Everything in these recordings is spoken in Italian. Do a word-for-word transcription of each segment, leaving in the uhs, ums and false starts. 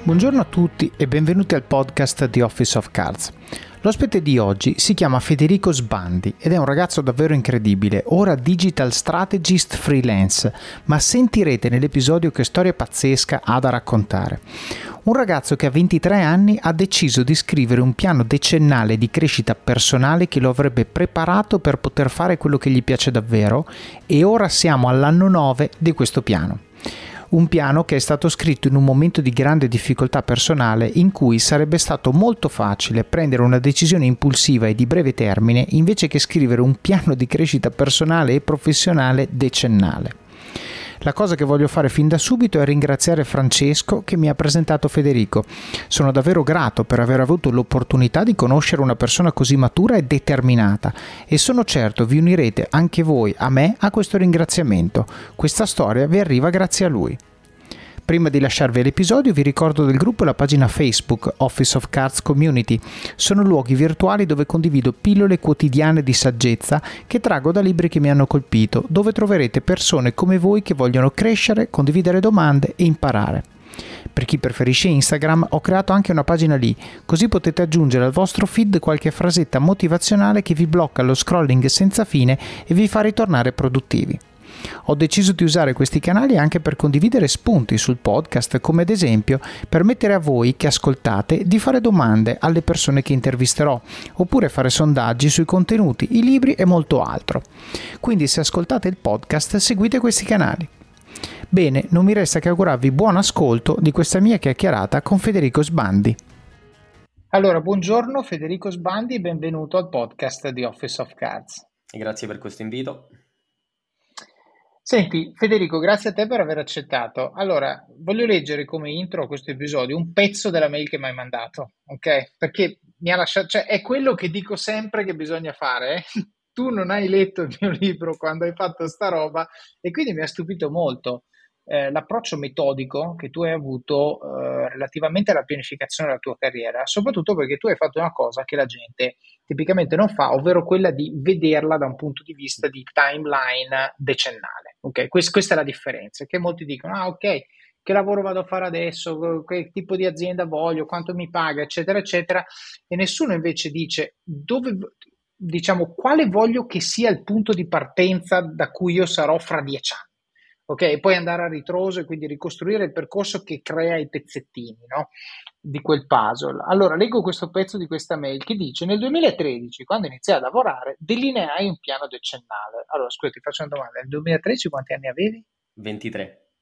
Buongiorno a tutti e benvenuti al podcast di Office of Cards. L'ospite di oggi si chiama Federico Sbandi ed è un ragazzo davvero incredibile, ora digital strategist freelance, ma sentirete nell'episodio che storia pazzesca ha da raccontare. Un ragazzo che a ventitré anni ha deciso di scrivere un piano decennale di crescita personale che lo avrebbe preparato per poter fare quello che gli piace davvero e ora siamo all'anno nove di questo piano. Un piano che è stato scritto in un momento di grande difficoltà personale in cui sarebbe stato molto facile prendere una decisione impulsiva e di breve termine invece che scrivere un piano di crescita personale e professionale decennale. La cosa che voglio fare fin da subito è ringraziare Francesco che mi ha presentato Federico. Sono davvero grato per aver avuto l'opportunità di conoscere una persona così matura e determinata e sono certo vi unirete anche voi a me a questo ringraziamento. Questa storia vi arriva grazie a lui. Prima di lasciarvi l'episodio vi ricordo del gruppo e la pagina Facebook Office of Cards Community. Sono luoghi virtuali dove condivido pillole quotidiane di saggezza che traggo da libri che mi hanno colpito, dove troverete persone come voi che vogliono crescere, condividere domande e imparare. Per chi preferisce Instagram ho creato anche una pagina lì, così potete aggiungere al vostro feed qualche frasetta motivazionale che vi blocca lo scrolling senza fine e vi fa ritornare produttivi. Ho deciso di usare questi canali anche per condividere spunti sul podcast, come ad esempio permettere a voi che ascoltate di fare domande alle persone che intervisterò, oppure fare sondaggi sui contenuti, i libri e molto altro. Quindi se ascoltate il podcast seguite questi canali. Bene, non mi resta che augurarvi buon ascolto di questa mia chiacchierata con Federico Sbandi. Allora, buongiorno Federico Sbandi e benvenuto al podcast di Office of Cards. Grazie per questo invito. Senti, Federico, grazie a te per aver accettato. Allora, voglio leggere come intro a questo episodio un pezzo della mail che mi hai mandato, ok? Perché mi ha lasciato, cioè è quello che dico sempre che bisogna fare, eh? Tu non hai letto il mio libro quando hai fatto sta roba e quindi mi ha stupito molto eh, l'approccio metodico che tu hai avuto eh, relativamente alla pianificazione della tua carriera, soprattutto perché tu hai fatto una cosa che la gente tipicamente non fa, ovvero quella di vederla da un punto di vista di timeline decennale. Ok, Quest- questa è la differenza, che molti dicono, ah ok, che lavoro vado a fare adesso, che tipo di azienda voglio, quanto mi paga, eccetera, eccetera, e nessuno invece dice dove, diciamo, quale voglio che sia il punto di partenza da cui io sarò fra dieci anni. Ok, e poi andare a ritroso e quindi ricostruire il percorso che crea i pezzettini, no? Di quel puzzle. Allora, leggo questo pezzo di questa mail che dice: nel duemilatredici, quando iniziai a lavorare, delineai un piano decennale. Allora, scusa, ti faccio una domanda. Nel duemilatredici quanti anni avevi? ventitré.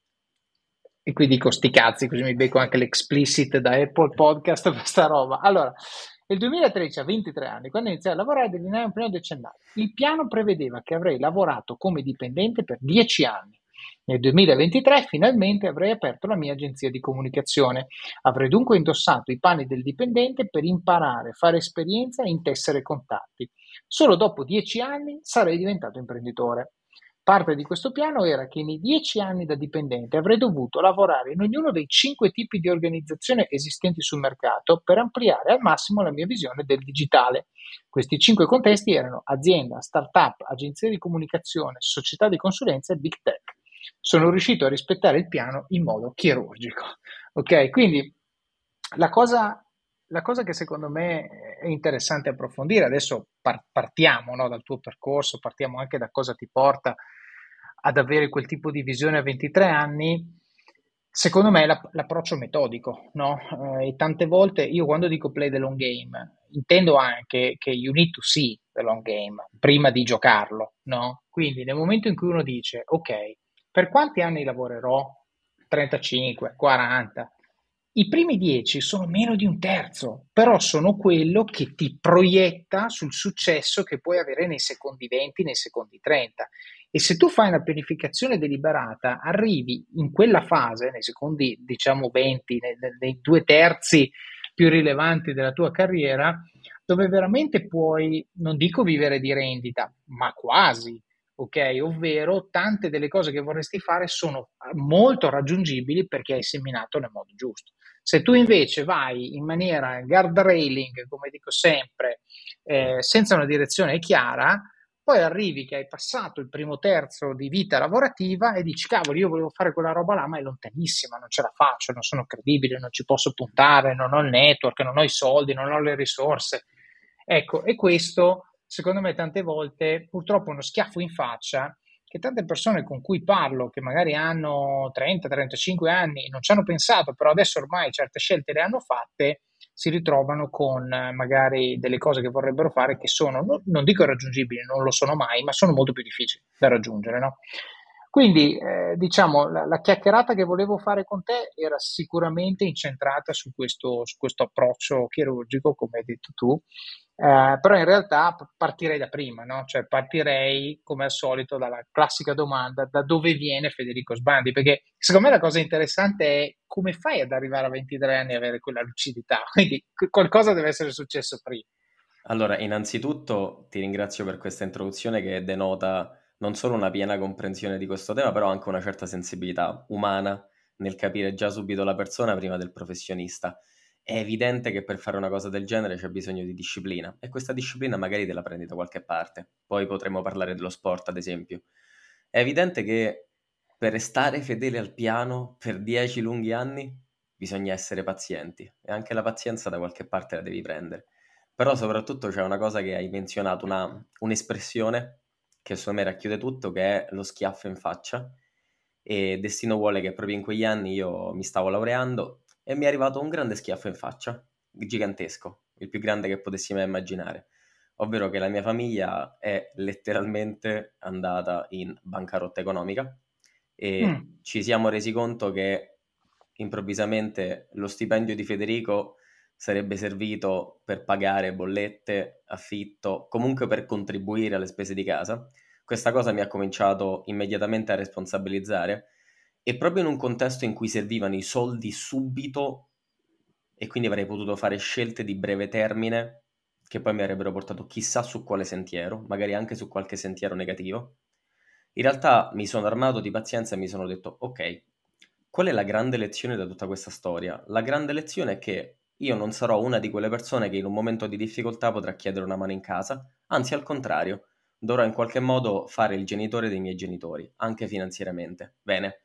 E qui dico sti cazzi, così mi becco anche l'explicit da Apple Podcast per sta roba. Allora, nel duemilatredici, a ventitré anni, quando iniziai a lavorare, delineai un piano decennale. Il piano prevedeva che avrei lavorato come dipendente per dieci anni. Nel duemilaventitré finalmente avrei aperto la mia agenzia di comunicazione. Avrei dunque indossato i panni del dipendente per imparare, fare esperienza e intessere contatti. Solo dopo dieci anni sarei diventato imprenditore. Parte di questo piano era che nei dieci anni da dipendente avrei dovuto lavorare in ognuno dei cinque tipi di organizzazione esistenti sul mercato per ampliare al massimo la mia visione del digitale. Questi cinque contesti erano azienda, startup, agenzia di comunicazione, società di consulenza e big tech. Sono riuscito a rispettare il piano in modo chirurgico. Ok, quindi la cosa, la cosa che secondo me è interessante approfondire, adesso par- partiamo, no, dal tuo percorso, partiamo anche da cosa ti porta ad avere quel tipo di visione a ventitré anni, secondo me è l'app- l'approccio metodico, no? Eh, e tante volte io quando dico play the long game, intendo anche che you need to see the long game prima di giocarlo, no? Quindi nel momento in cui uno dice, ok, per quanti anni lavorerò? trentacinque, quaranta. I primi dieci sono meno di un terzo, però sono quello che ti proietta sul successo che puoi avere nei secondi venti, nei secondi trenta. E se tu fai una pianificazione deliberata, arrivi in quella fase, nei secondi, diciamo, venti, nei, nei due terzi più rilevanti della tua carriera, dove veramente puoi, non dico vivere di rendita, ma quasi. Ok, ovvero tante delle cose che vorresti fare sono molto raggiungibili perché hai seminato nel modo giusto. Se tu invece vai in maniera guardrailing, come dico sempre, eh, senza una direzione chiara, Poi arrivi che hai passato il primo terzo di vita lavorativa e dici, cavolo, io volevo fare quella roba là, ma è lontanissima, non ce la faccio, non sono credibile, non ci posso puntare, non ho il network, non ho i soldi, non ho le risorse. Ecco, e questo, secondo me, tante volte, purtroppo è uno schiaffo in faccia che tante persone con cui parlo, che magari hanno trenta trentacinque anni, non ci hanno pensato, però adesso ormai certe scelte le hanno fatte, si ritrovano con eh, magari delle cose che vorrebbero fare che sono, no- non dico irraggiungibili, non lo sono mai, ma sono molto più difficili da raggiungere, no? Quindi, eh, diciamo, la, la chiacchierata che volevo fare con te era sicuramente incentrata su questo, su questo approccio chirurgico, come hai detto tu, eh, però in realtà p- partirei da prima, no? Cioè partirei come al solito dalla classica domanda: da dove viene Federico Sbandi? Perché secondo me la cosa interessante è come fai ad arrivare a ventitré anni e avere quella lucidità, quindi qu- qualcosa deve essere successo prima. Allora, innanzitutto ti ringrazio per questa introduzione che denota non solo una piena comprensione di questo tema, però anche una certa sensibilità umana nel capire già subito la persona prima del professionista. È evidente che per fare una cosa del genere c'è bisogno di disciplina e questa disciplina magari te la prendi da qualche parte. Poi potremo parlare dello sport, ad esempio. È evidente che per restare fedele al piano per dieci lunghi anni bisogna essere pazienti e anche la pazienza da qualche parte la devi prendere. Però soprattutto c'è una cosa che hai menzionato, una, un'espressione che secondo me racchiude tutto, che è lo schiaffo in faccia. E destino vuole che proprio in quegli anni io mi stavo laureando e mi è arrivato un grande schiaffo in faccia, gigantesco, il più grande che potessi mai immaginare, ovvero che la mia famiglia è letteralmente andata in bancarotta economica e Mm. ci siamo resi conto che improvvisamente lo stipendio di Federico sarebbe servito per pagare bollette, affitto, comunque per contribuire alle spese di casa. Questa cosa mi ha cominciato immediatamente a responsabilizzare e proprio in un contesto in cui servivano i soldi subito e quindi avrei potuto fare scelte di breve termine che poi mi avrebbero portato chissà su quale sentiero, magari anche su qualche sentiero negativo. In realtà mi sono armato di pazienza e mi sono detto, ok, qual è la grande lezione da tutta questa storia? La grande lezione è che io non sarò una di quelle persone che in un momento di difficoltà potrà chiedere una mano in casa, anzi al contrario, dovrò in qualche modo fare il genitore dei miei genitori, anche finanziariamente. Bene,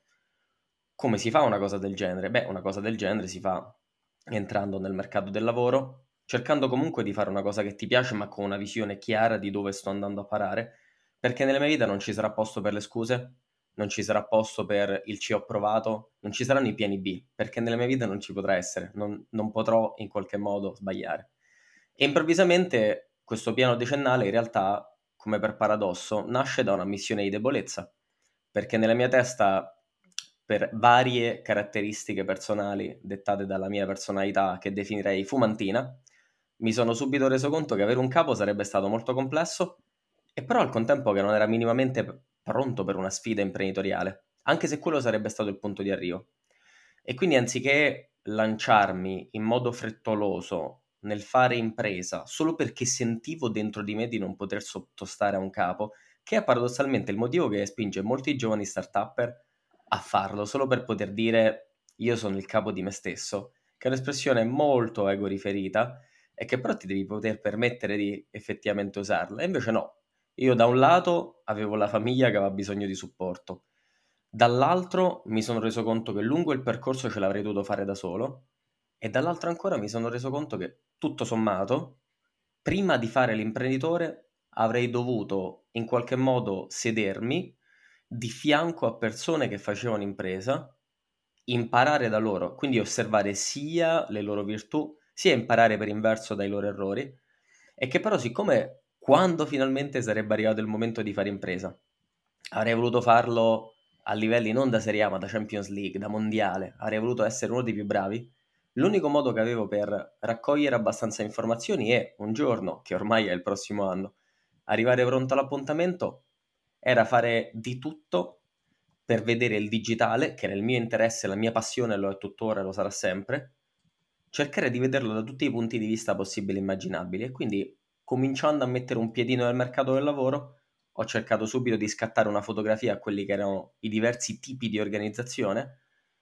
come si fa una cosa del genere? Beh, una cosa del genere si fa entrando nel mercato del lavoro, cercando comunque di fare una cosa che ti piace, ma con una visione chiara di dove sto andando a parare, perché nella mia vita non ci sarà posto per le scuse, non ci sarà posto per il ci ho provato, non ci saranno i piani B, perché nella mia vita non ci potrà essere, non, non potrò in qualche modo sbagliare. E improvvisamente questo piano decennale in realtà, come per paradosso, nasce da una missione di debolezza, perché nella mia testa, per varie caratteristiche personali dettate dalla mia personalità che definirei fumantina, mi sono subito reso conto che avere un capo sarebbe stato molto complesso e però al contempo che non era minimamente p- pronto per una sfida imprenditoriale, anche se quello sarebbe stato il punto di arrivo. E quindi anziché lanciarmi in modo frettoloso nel fare impresa solo perché sentivo dentro di me di non poter sottostare a un capo, che è paradossalmente il motivo che spinge molti giovani start-upper a farlo, solo per poter dire io sono il capo di me stesso, che è un'espressione molto ego riferita e che però ti devi poter permettere di effettivamente usarla. E invece no, io da un lato avevo la famiglia che aveva bisogno di supporto, dall'altro mi sono reso conto che lungo il percorso ce l'avrei dovuto fare da solo e dall'altro ancora mi sono reso conto che tutto sommato, prima di fare l'imprenditore, avrei dovuto in qualche modo sedermi di fianco a persone che facevano impresa, imparare da loro, quindi osservare sia le loro virtù, sia imparare per inverso dai loro errori, e che però siccome quando finalmente sarebbe arrivato il momento di fare impresa, avrei voluto farlo a livelli non da Serie A ma da Champions League, da Mondiale, avrei voluto essere uno dei più bravi, l'unico modo che avevo per raccogliere abbastanza informazioni è un giorno, che ormai è il prossimo anno, arrivare pronto all'appuntamento era fare di tutto per vedere il digitale, che era il mio interesse, la mia passione, lo è tuttora e lo sarà sempre, cercare di vederlo da tutti i punti di vista possibili e immaginabili. E quindi, cominciando a mettere un piedino nel mercato del lavoro, ho cercato subito di scattare una fotografia a quelli che erano i diversi tipi di organizzazione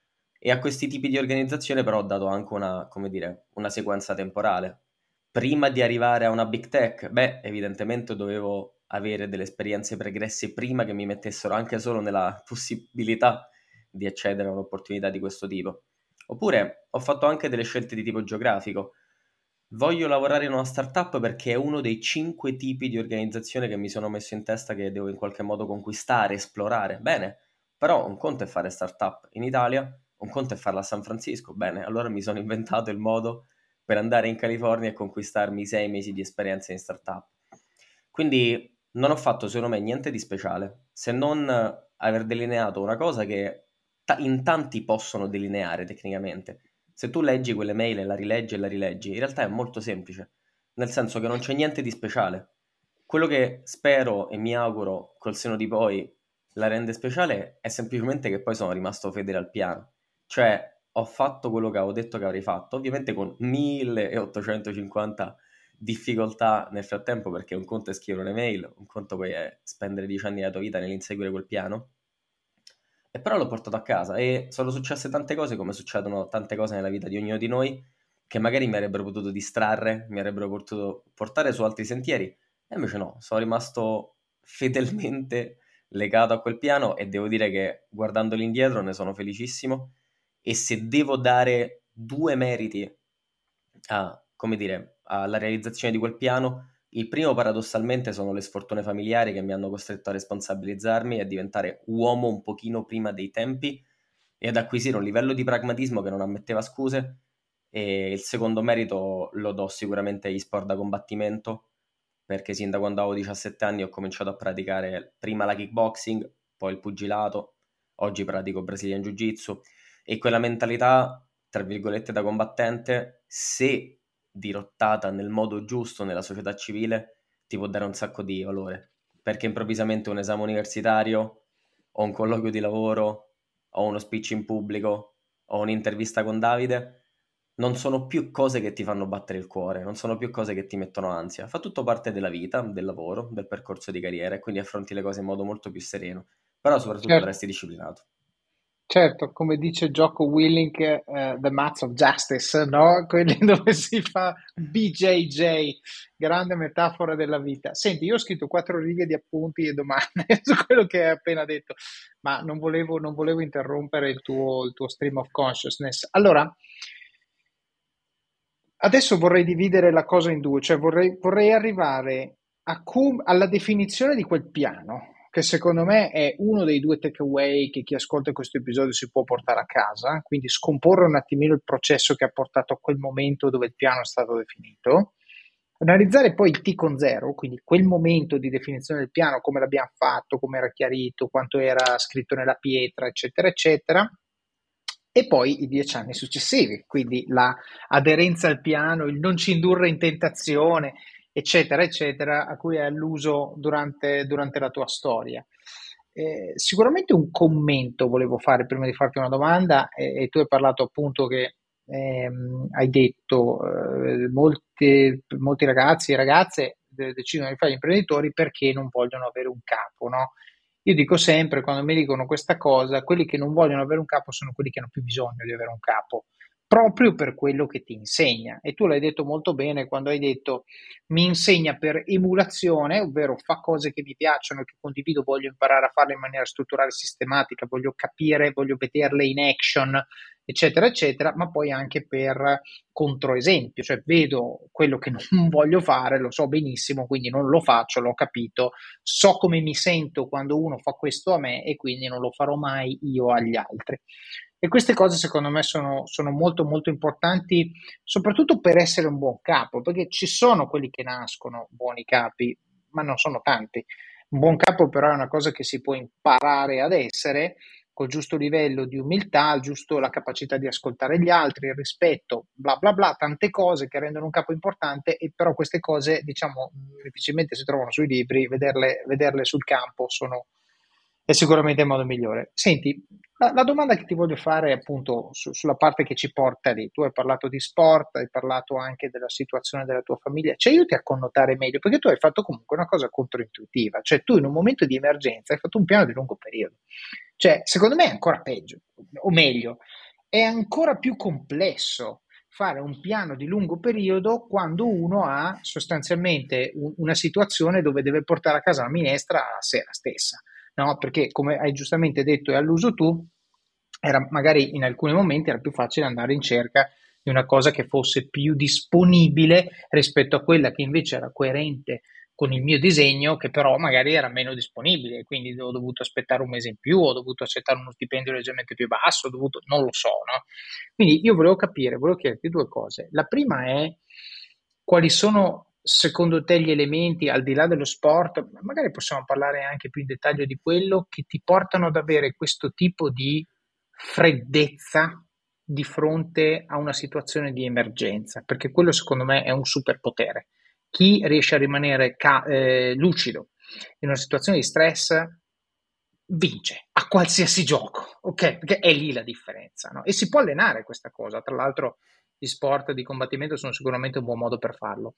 e a questi tipi di organizzazione però ho dato anche una, come dire, una sequenza temporale. Prima di arrivare a una big tech, beh, evidentemente dovevo avere delle esperienze pregresse prima che mi mettessero anche solo nella possibilità di accedere a un'opportunità di questo tipo. Oppure ho fatto anche delle scelte di tipo geografico. Voglio lavorare in una startup perché è uno dei cinque tipi di organizzazione che mi sono messo in testa che devo in qualche modo conquistare, esplorare. Bene, però un conto è fare startup in Italia, un conto è farla a San Francisco. Bene, allora mi sono inventato il modo per andare in California e conquistarmi sei mesi di esperienza in startup. Quindi non ho fatto secondo me niente di speciale, se non aver delineato una cosa che ta- in tanti possono delineare tecnicamente. Se tu leggi quelle mail e la rileggi e la rileggi, in realtà è molto semplice, nel senso che non c'è niente di speciale. Quello che spero e mi auguro col seno di poi la rende speciale è semplicemente che poi sono rimasto fedele al piano. Cioè, ho fatto quello che avevo detto che avrei fatto, ovviamente con milleottocentocinquanta difficoltà nel frattempo, perché un conto è scrivere un'email, un conto poi è spendere dieci anni della tua vita nell'inseguire quel piano. E però l'ho portato a casa e sono successe tante cose, come succedono tante cose nella vita di ognuno di noi, che magari mi avrebbero potuto distrarre, mi avrebbero potuto portare su altri sentieri, e invece no, sono rimasto fedelmente legato a quel piano e devo dire che guardandolo indietro ne sono felicissimo. E se devo dare due meriti a, come dire, alla realizzazione di quel piano, il primo paradossalmente sono le sfortune familiari che mi hanno costretto a responsabilizzarmi e a diventare uomo un pochino prima dei tempi e ad acquisire un livello di pragmatismo che non ammetteva scuse. E il secondo merito lo do sicuramente agli sport da combattimento, perché sin da quando avevo diciassette anni ho cominciato a praticare prima la kickboxing, poi il pugilato, oggi pratico Brazilian Jiu-Jitsu, e quella mentalità, tra virgolette, da combattente, se dirottata nel modo giusto nella società civile, ti può dare un sacco di valore, perché improvvisamente un esame universitario o un colloquio di lavoro o uno speech in pubblico o un'intervista con Davide non sono più cose che ti fanno battere il cuore, non sono più cose che ti mettono ansia. Fa tutto parte della vita, del lavoro, del percorso di carriera, e quindi affronti le cose in modo molto più sereno, però soprattutto Certo, resti disciplinato. certo, come dice Jocko Willink, eh, The Mats of Justice, no? Quelli dove si fa B J J, grande metafora della vita. Senti, io ho scritto quattro righe di appunti e domande su quello che hai appena detto, ma non volevo, non volevo interrompere il tuo, il tuo stream of consciousness. Allora, adesso vorrei dividere la cosa in due, cioè vorrei, vorrei arrivare a com- alla definizione di quel piano, che secondo me è uno dei due takeaway che chi ascolta questo episodio si può portare a casa, quindi scomporre un attimino il processo che ha portato a quel momento dove il piano è stato definito, analizzare poi il T con zero, quindi quel momento di definizione del piano, come l'abbiamo fatto, come era chiarito, quanto era scritto nella pietra, eccetera, eccetera, e poi i dieci anni successivi, quindi la aderenza al piano, il non ci indurre in tentazione, eccetera, eccetera, a cui hai alluso durante, durante la tua storia. Eh, sicuramente un commento volevo fare prima di farti una domanda, eh, e tu hai parlato appunto che ehm, hai detto eh, molti, molti ragazzi e ragazze de- decidono di fare gli imprenditori perché non vogliono avere un capo, no? Io dico sempre, quando mi dicono questa cosa, quelli che non vogliono avere un capo sono quelli che hanno più bisogno di avere un capo, proprio per quello che ti insegna. E tu l'hai detto molto bene quando hai detto mi insegna per emulazione, ovvero fa cose che mi piacciono, che condivido, voglio imparare a farle in maniera strutturale e sistematica, voglio capire, voglio vederle in action, eccetera, eccetera, ma poi anche per controesempio, cioè vedo quello che non voglio fare, lo so benissimo, quindi non lo faccio, l'ho capito, so come mi sento quando uno fa questo a me e quindi non lo farò mai io agli altri. E queste cose secondo me sono, sono molto molto importanti, soprattutto per essere un buon capo, perché ci sono quelli che nascono buoni capi, ma non sono tanti. Un buon capo però è una cosa che si può imparare ad essere col giusto livello di umiltà, giusto la capacità di ascoltare gli altri, il rispetto, bla bla bla, tante cose che rendono un capo importante, e però queste cose, diciamo, difficilmente si trovano sui libri, vederle, vederle sul campo sono, è sicuramente il modo migliore. Senti, la, la domanda che ti voglio fare è appunto su- sulla parte che ci porta lì. Tu hai parlato di sport, hai parlato anche della situazione della tua famiglia. Ci aiuti a connotare meglio, perché tu hai fatto comunque una cosa controintuitiva, cioè tu in un momento di emergenza hai fatto un piano di lungo periodo. Cioè, secondo me è ancora peggio, o meglio, è ancora più complesso fare un piano di lungo periodo quando uno ha sostanzialmente un- una situazione dove deve portare a casa la minestra la sera stessa, no? Perché come hai giustamente detto e alluso tu, era, magari in alcuni momenti era più facile andare in cerca di una cosa che fosse più disponibile rispetto a quella che invece era coerente con il mio disegno, che però magari era meno disponibile, quindi ho dovuto aspettare un mese in più, ho dovuto accettare uno stipendio leggermente più basso, ho dovuto, non lo so, no? Quindi io volevo capire, volevo chiederti due cose. La prima è quali sono secondo te gli elementi, al di là dello sport, magari possiamo parlare anche più in dettaglio di quello, che ti portano ad avere questo tipo di freddezza di fronte a una situazione di emergenza, perché quello secondo me è un superpotere. Chi riesce a rimanere ca- eh, lucido in una situazione di stress vince a qualsiasi gioco, ok? Perché è lì la differenza, no? E si può allenare questa cosa, tra l'altro gli sport di combattimento sono sicuramente un buon modo per farlo.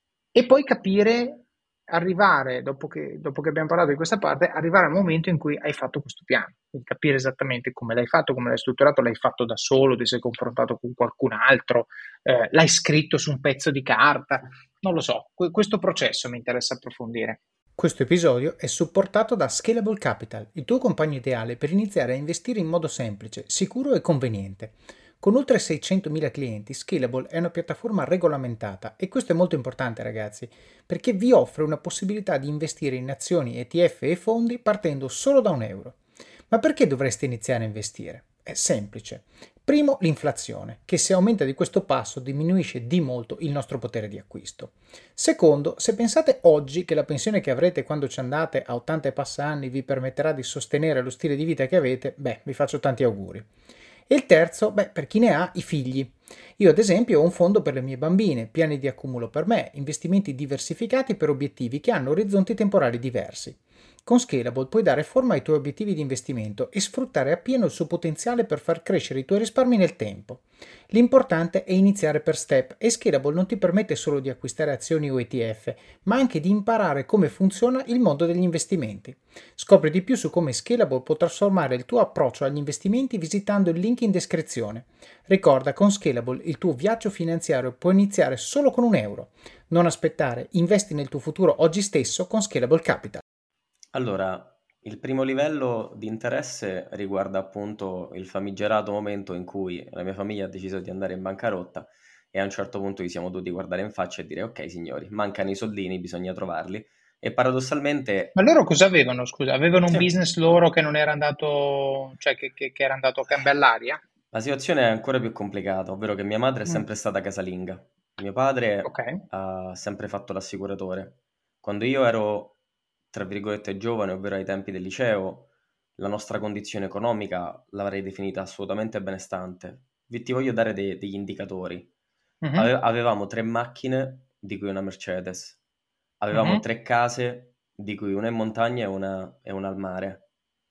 E poi capire, arrivare, dopo che, dopo che abbiamo parlato di questa parte, arrivare al momento in cui hai fatto questo piano, quindi capire esattamente come l'hai fatto, come l'hai strutturato, l'hai fatto da solo, ti sei confrontato con qualcun altro, eh, l'hai scritto su un pezzo di carta, non lo so, que- questo processo mi interessa approfondire. Questo episodio è supportato da Scalable Capital, il tuo compagno ideale per iniziare a investire in modo semplice, sicuro e conveniente. Con oltre seicentomila clienti, Scalable è una piattaforma regolamentata e questo è molto importante ragazzi, perché vi offre una possibilità di investire in azioni, E T F e fondi partendo solo da un euro. Ma perché dovreste iniziare a investire? È semplice. Primo, l'inflazione, che se aumenta di questo passo diminuisce di molto il nostro potere di acquisto. Secondo, se pensate oggi che la pensione che avrete quando ci andate a ottanta e passa anni vi permetterà di sostenere lo stile di vita che avete, beh, vi faccio tanti auguri. E il terzo, beh, per chi ne ha, i figli. Io ad esempio ho un fondo per le mie bambine, piani di accumulo per me, investimenti diversificati per obiettivi che hanno orizzonti temporali diversi. Con Scalable puoi dare forma ai tuoi obiettivi di investimento e sfruttare appieno il suo potenziale per far crescere i tuoi risparmi nel tempo. L'importante è iniziare per step e Scalable non ti permette solo di acquistare azioni o E T F, ma anche di imparare come funziona il mondo degli investimenti. Scopri di più su come Scalable può trasformare il tuo approccio agli investimenti visitando il link in descrizione. Ricorda, con Scalable il tuo viaggio finanziario può iniziare solo con un euro. Non aspettare, investi nel tuo futuro oggi stesso con Scalable Capital. Allora, il primo livello di interesse riguarda appunto il famigerato momento in cui la mia famiglia ha deciso di andare in bancarotta e a un certo punto ci siamo dovuti guardare in faccia e dire ok signori, mancano i soldini, bisogna trovarli. E paradossalmente, Ma loro cosa avevano, scusa? Avevano un sì, business loro che non era andato, cioè che, che- che era andato a gambe all'aria? la situazione è ancora più complicata, ovvero che mia madre è Mm, sempre stata casalinga. Mio padre ok. ha sempre fatto l'assicuratore. Quando io ero, tra virgolette, giovane, ovvero ai tempi del liceo, la nostra condizione economica l'avrei definita assolutamente benestante. Vi ti voglio dare de- degli indicatori. Ave- Mhm, avevamo tre macchine, di cui una Mercedes. Avevamo mhm, tre case, di cui una in montagna e una, e una al mare.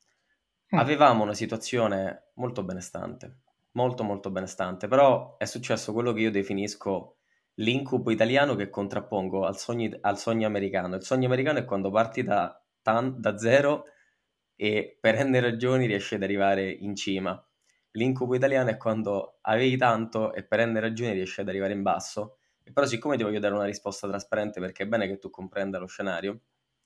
mm. Avevamo una situazione molto benestante, molto molto benestante, però è successo quello che io definisco l'incubo italiano che contrappongo al sogno, al sogno americano. Il sogno americano è quando parti da, tan- da zero e per enne ragioni riesci ad arrivare in cima. L'incubo italiano è quando avevi tanto e per enne ragioni riesci ad arrivare in basso. E però siccome ti voglio dare una risposta trasparente perché è bene che tu comprenda lo scenario,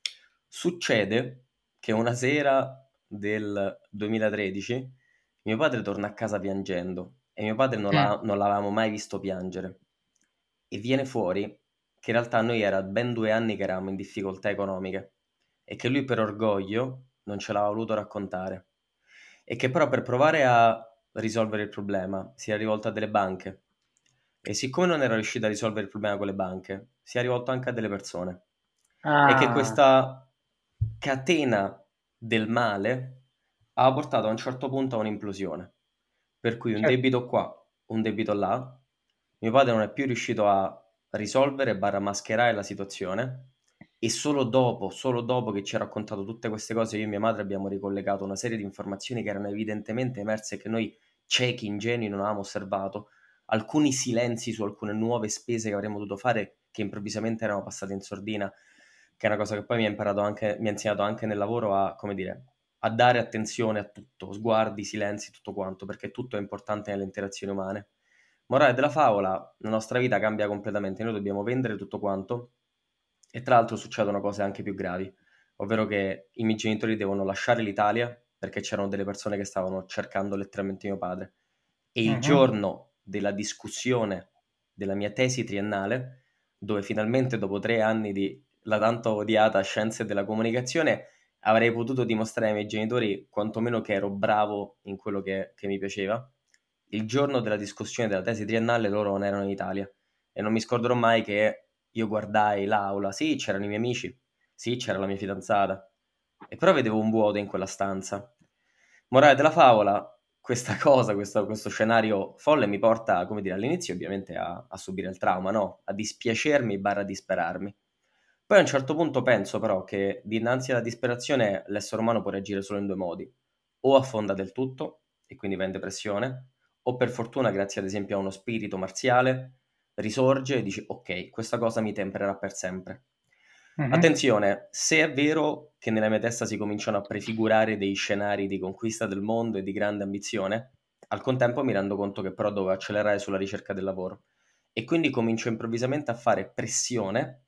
succede che una sera del duemilatredici mio padre torna a casa piangendo e mio padre non, Mm. l'ha- non l'avevamo mai visto piangere e viene fuori che in realtà noi era ben due anni che eravamo in difficoltà economiche e che lui per orgoglio non ce l'aveva voluto raccontare e che però per provare a risolvere il problema si è rivolto a delle banche e siccome non era riuscito a risolvere il problema con le banche si è rivolto anche a delle persone e che Ah, questa catena del male ha portato a un certo punto a un'implosione. Per cui un certo. debito qua, un debito là, mio padre non è più riuscito a risolvere barra mascherare la situazione e solo dopo, solo dopo che ci ha raccontato tutte queste cose, io e mia madre abbiamo ricollegato una serie di informazioni che erano evidentemente emerse e che noi ciechi, ingenui, non avevamo osservato, alcuni silenzi su alcune nuove spese che avremmo dovuto fare che improvvisamente erano passate in sordina, che è una cosa che poi mi ha imparato anche, mi ha insegnato anche nel lavoro a, come dire, a dare attenzione a tutto, sguardi, silenzi, tutto quanto, perché tutto è importante nelle interazioni umane. Morale della favola, la nostra vita cambia completamente, noi dobbiamo vendere tutto quanto e tra l'altro succedono cose anche più gravi, ovvero che i miei genitori devono lasciare l'Italia perché c'erano delle persone che stavano cercando letteralmente mio padre. E il Mhm. giorno della discussione della mia tesi triennale, dove finalmente dopo tre anni di la tanto odiata scienze della comunicazione avrei potuto dimostrare ai miei genitori quantomeno che ero bravo in quello che, che mi piaceva, il giorno della discussione della tesi triennale loro non erano in Italia e non mi scorderò mai che io guardai l'aula, sì c'erano i miei amici, sì c'era la mia fidanzata, e però vedevo un vuoto in quella stanza. Morale della favola, questa cosa, questo, questo scenario folle mi porta, come dire, all'inizio ovviamente a, a subire il trauma, no? A dispiacermi barra disperarmi. Poi a un certo punto penso però che dinanzi alla disperazione l'essere umano può reagire solo in due modi. O affonda del tutto, e quindi va in depressione, o per fortuna, grazie ad esempio a uno spirito marziale, risorge e dice ok, questa cosa mi tempererà per sempre. Mhm. Attenzione, se è vero che nella mia testa si cominciano a prefigurare dei scenari di conquista del mondo e di grande ambizione, al contempo mi rendo conto che però devo accelerare sulla ricerca del lavoro e quindi comincio improvvisamente a fare pressione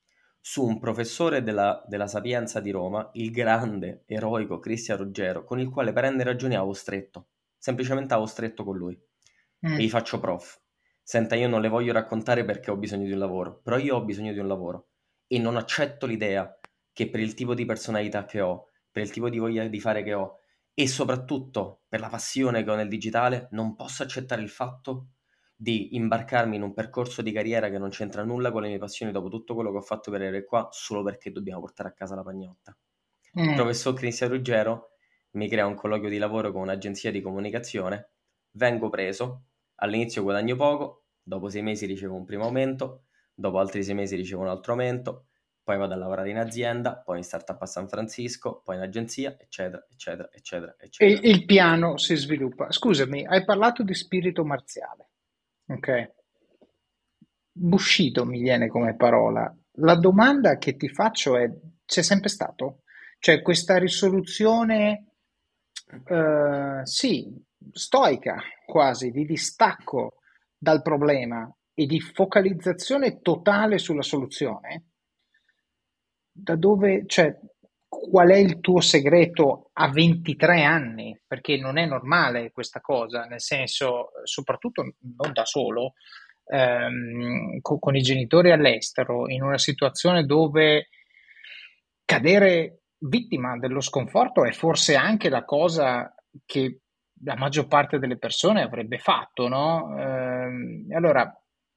su un professore della, della Sapienza di Roma, il grande, eroico Cristian Ruggero, con il quale per ende ragioni avevo stretto, semplicemente avevo stretto con lui Mm. e gli faccio prof. Senta, io non le voglio raccontare perché ho bisogno di un lavoro, però io ho bisogno di un lavoro e non accetto l'idea che per il tipo di personalità che ho, per il tipo di voglia di fare che ho e soprattutto per la passione che ho nel digitale, non posso accettare il fatto di imbarcarmi in un percorso di carriera che non c'entra nulla con le mie passioni dopo tutto quello che ho fatto per arrivare qua solo perché dobbiamo portare a casa la pagnotta. Il Mm. professor Cristian Ruggero mi crea un colloquio di lavoro con un'agenzia di comunicazione, vengo preso, all'inizio guadagno poco, dopo sei mesi ricevo un primo aumento, dopo altri sei mesi ricevo un altro aumento, poi vado a lavorare in azienda, poi in startup a San Francisco, poi in agenzia, eccetera, eccetera, eccetera, E eccetera. il piano si sviluppa. Scusami, hai parlato di spirito marziale, ok? Bushido mi viene come parola. La domanda che ti faccio è: c'è sempre stato? Cioè questa risoluzione, eh, sì, stoica quasi, di distacco dal problema e di focalizzazione totale sulla soluzione? Da dove, cioè, qual è il tuo segreto a ventitré anni? Perché non è normale questa cosa, nel senso, soprattutto non da solo, ehm, co- con i genitori all'estero, in una situazione dove cadere vittima dello sconforto è forse anche la cosa che la maggior parte delle persone avrebbe fatto, no? Ehm, allora,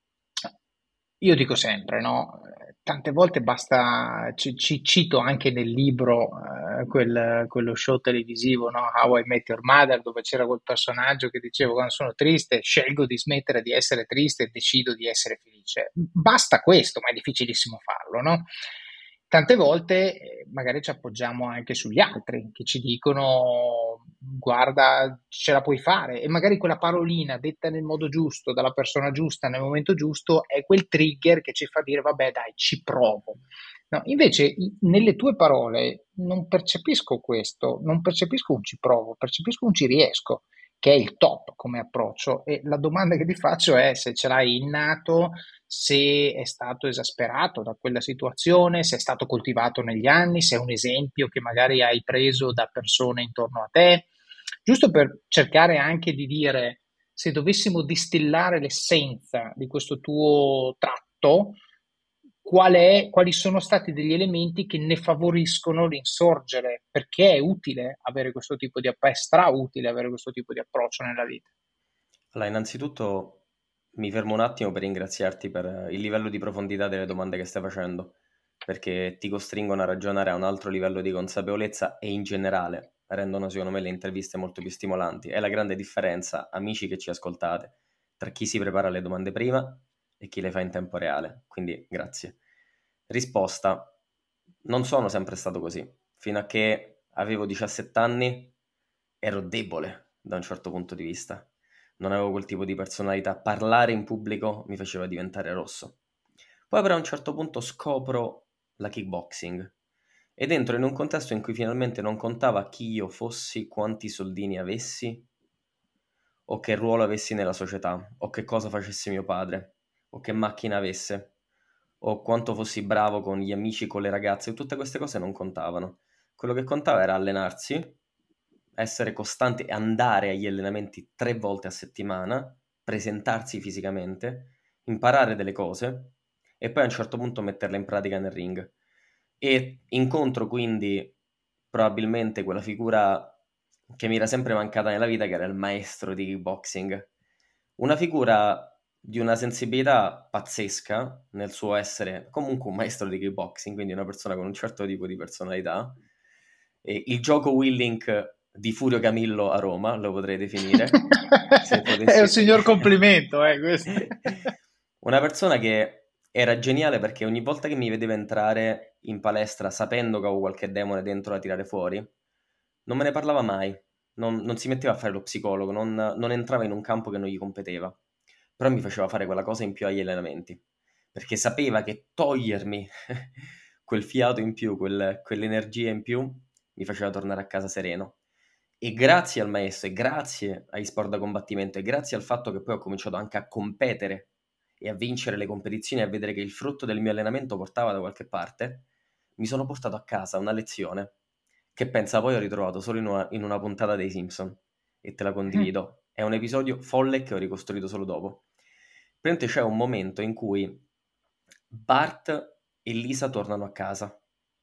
io dico sempre, no? Tante volte basta, ci, ci cito anche nel libro, eh, quel- quello show televisivo, no? How I Met Your Mother, dove c'era quel personaggio che diceva: quando sono triste scelgo di smettere di essere triste e decido di essere felice. Basta questo, ma è difficilissimo farlo, no? Tante volte eh, magari ci appoggiamo anche sugli altri che ci dicono: guarda, ce la puoi fare, e magari quella parolina detta nel modo giusto, dalla persona giusta, nel momento giusto, è quel trigger che ci fa dire: vabbè, dai, ci provo. No, invece i- nelle tue parole non percepisco questo, non percepisco un ci provo, percepisco un ci riesco, che è il top come approccio. E la domanda che ti faccio è se ce l'hai innato, se è stato esasperato da quella situazione, se è stato coltivato negli anni, se è un esempio che magari hai preso da persone intorno a te, giusto per cercare anche di dire: se dovessimo distillare l'essenza di questo tuo tratto, qual è, quali sono stati degli elementi che ne favoriscono l'insorgere, perché è utile avere questo tipo di approccio, è strautile avere questo tipo di approccio nella vita. Allora, innanzitutto mi fermo un attimo per ringraziarti per il livello di profondità delle domande che stai facendo, perché ti costringono a ragionare a un altro livello di consapevolezza e in generale rendono secondo me le interviste molto più stimolanti. È la grande differenza, amici che ci ascoltate, tra chi si prepara le domande prima e chi le fa in tempo reale. Quindi grazie. Risposta: non sono sempre stato così. Fino a che avevo diciassette anni ero debole da un certo punto di vista. Non avevo quel tipo di personalità. Parlare in pubblico mi faceva diventare rosso. Poi però a un certo punto scopro la kickboxing ed entro in un contesto in cui finalmente non contava chi io fossi, quanti soldini avessi o che ruolo avessi nella società, o che cosa facesse mio padre, o che macchina avesse, o quanto fossi bravo con gli amici, con le ragazze. Tutte queste cose non contavano. Quello che contava era allenarsi, essere costante e andare agli allenamenti tre volte a settimana, presentarsi fisicamente, imparare delle cose e poi a un certo punto metterle in pratica nel ring. E incontro quindi probabilmente quella figura che mi era sempre mancata nella vita, che era il maestro di kickboxing. Una figura di una sensibilità pazzesca nel suo essere comunque un maestro di kickboxing, quindi una persona con un certo tipo di personalità. E il gioco Willink di Furio Camillo a Roma, lo potrei definire. Se potessi... È un signor complimento, eh, questo. Una persona che era geniale perché ogni volta che mi vedeva entrare in palestra sapendo che avevo qualche demone dentro da tirare fuori, non me ne parlava mai, non, non si metteva a fare lo psicologo, non, non entrava in un campo che non gli competeva, però mi faceva fare quella cosa in più agli allenamenti, perché sapeva che togliermi quel fiato in più, quel, quell'energia in più, mi faceva tornare a casa sereno. E grazie al maestro, e grazie agli sport da combattimento, e grazie al fatto che poi ho cominciato anche a competere e a vincere le competizioni e a vedere che il frutto del mio allenamento portava da qualche parte, mi sono portato a casa una lezione che pensa poi ho ritrovato solo in una, in una puntata dei Simpson e te la condivido. È un episodio folle che ho ricostruito solo dopo. Praticamente c'è un momento in cui Bart e Lisa tornano a casa.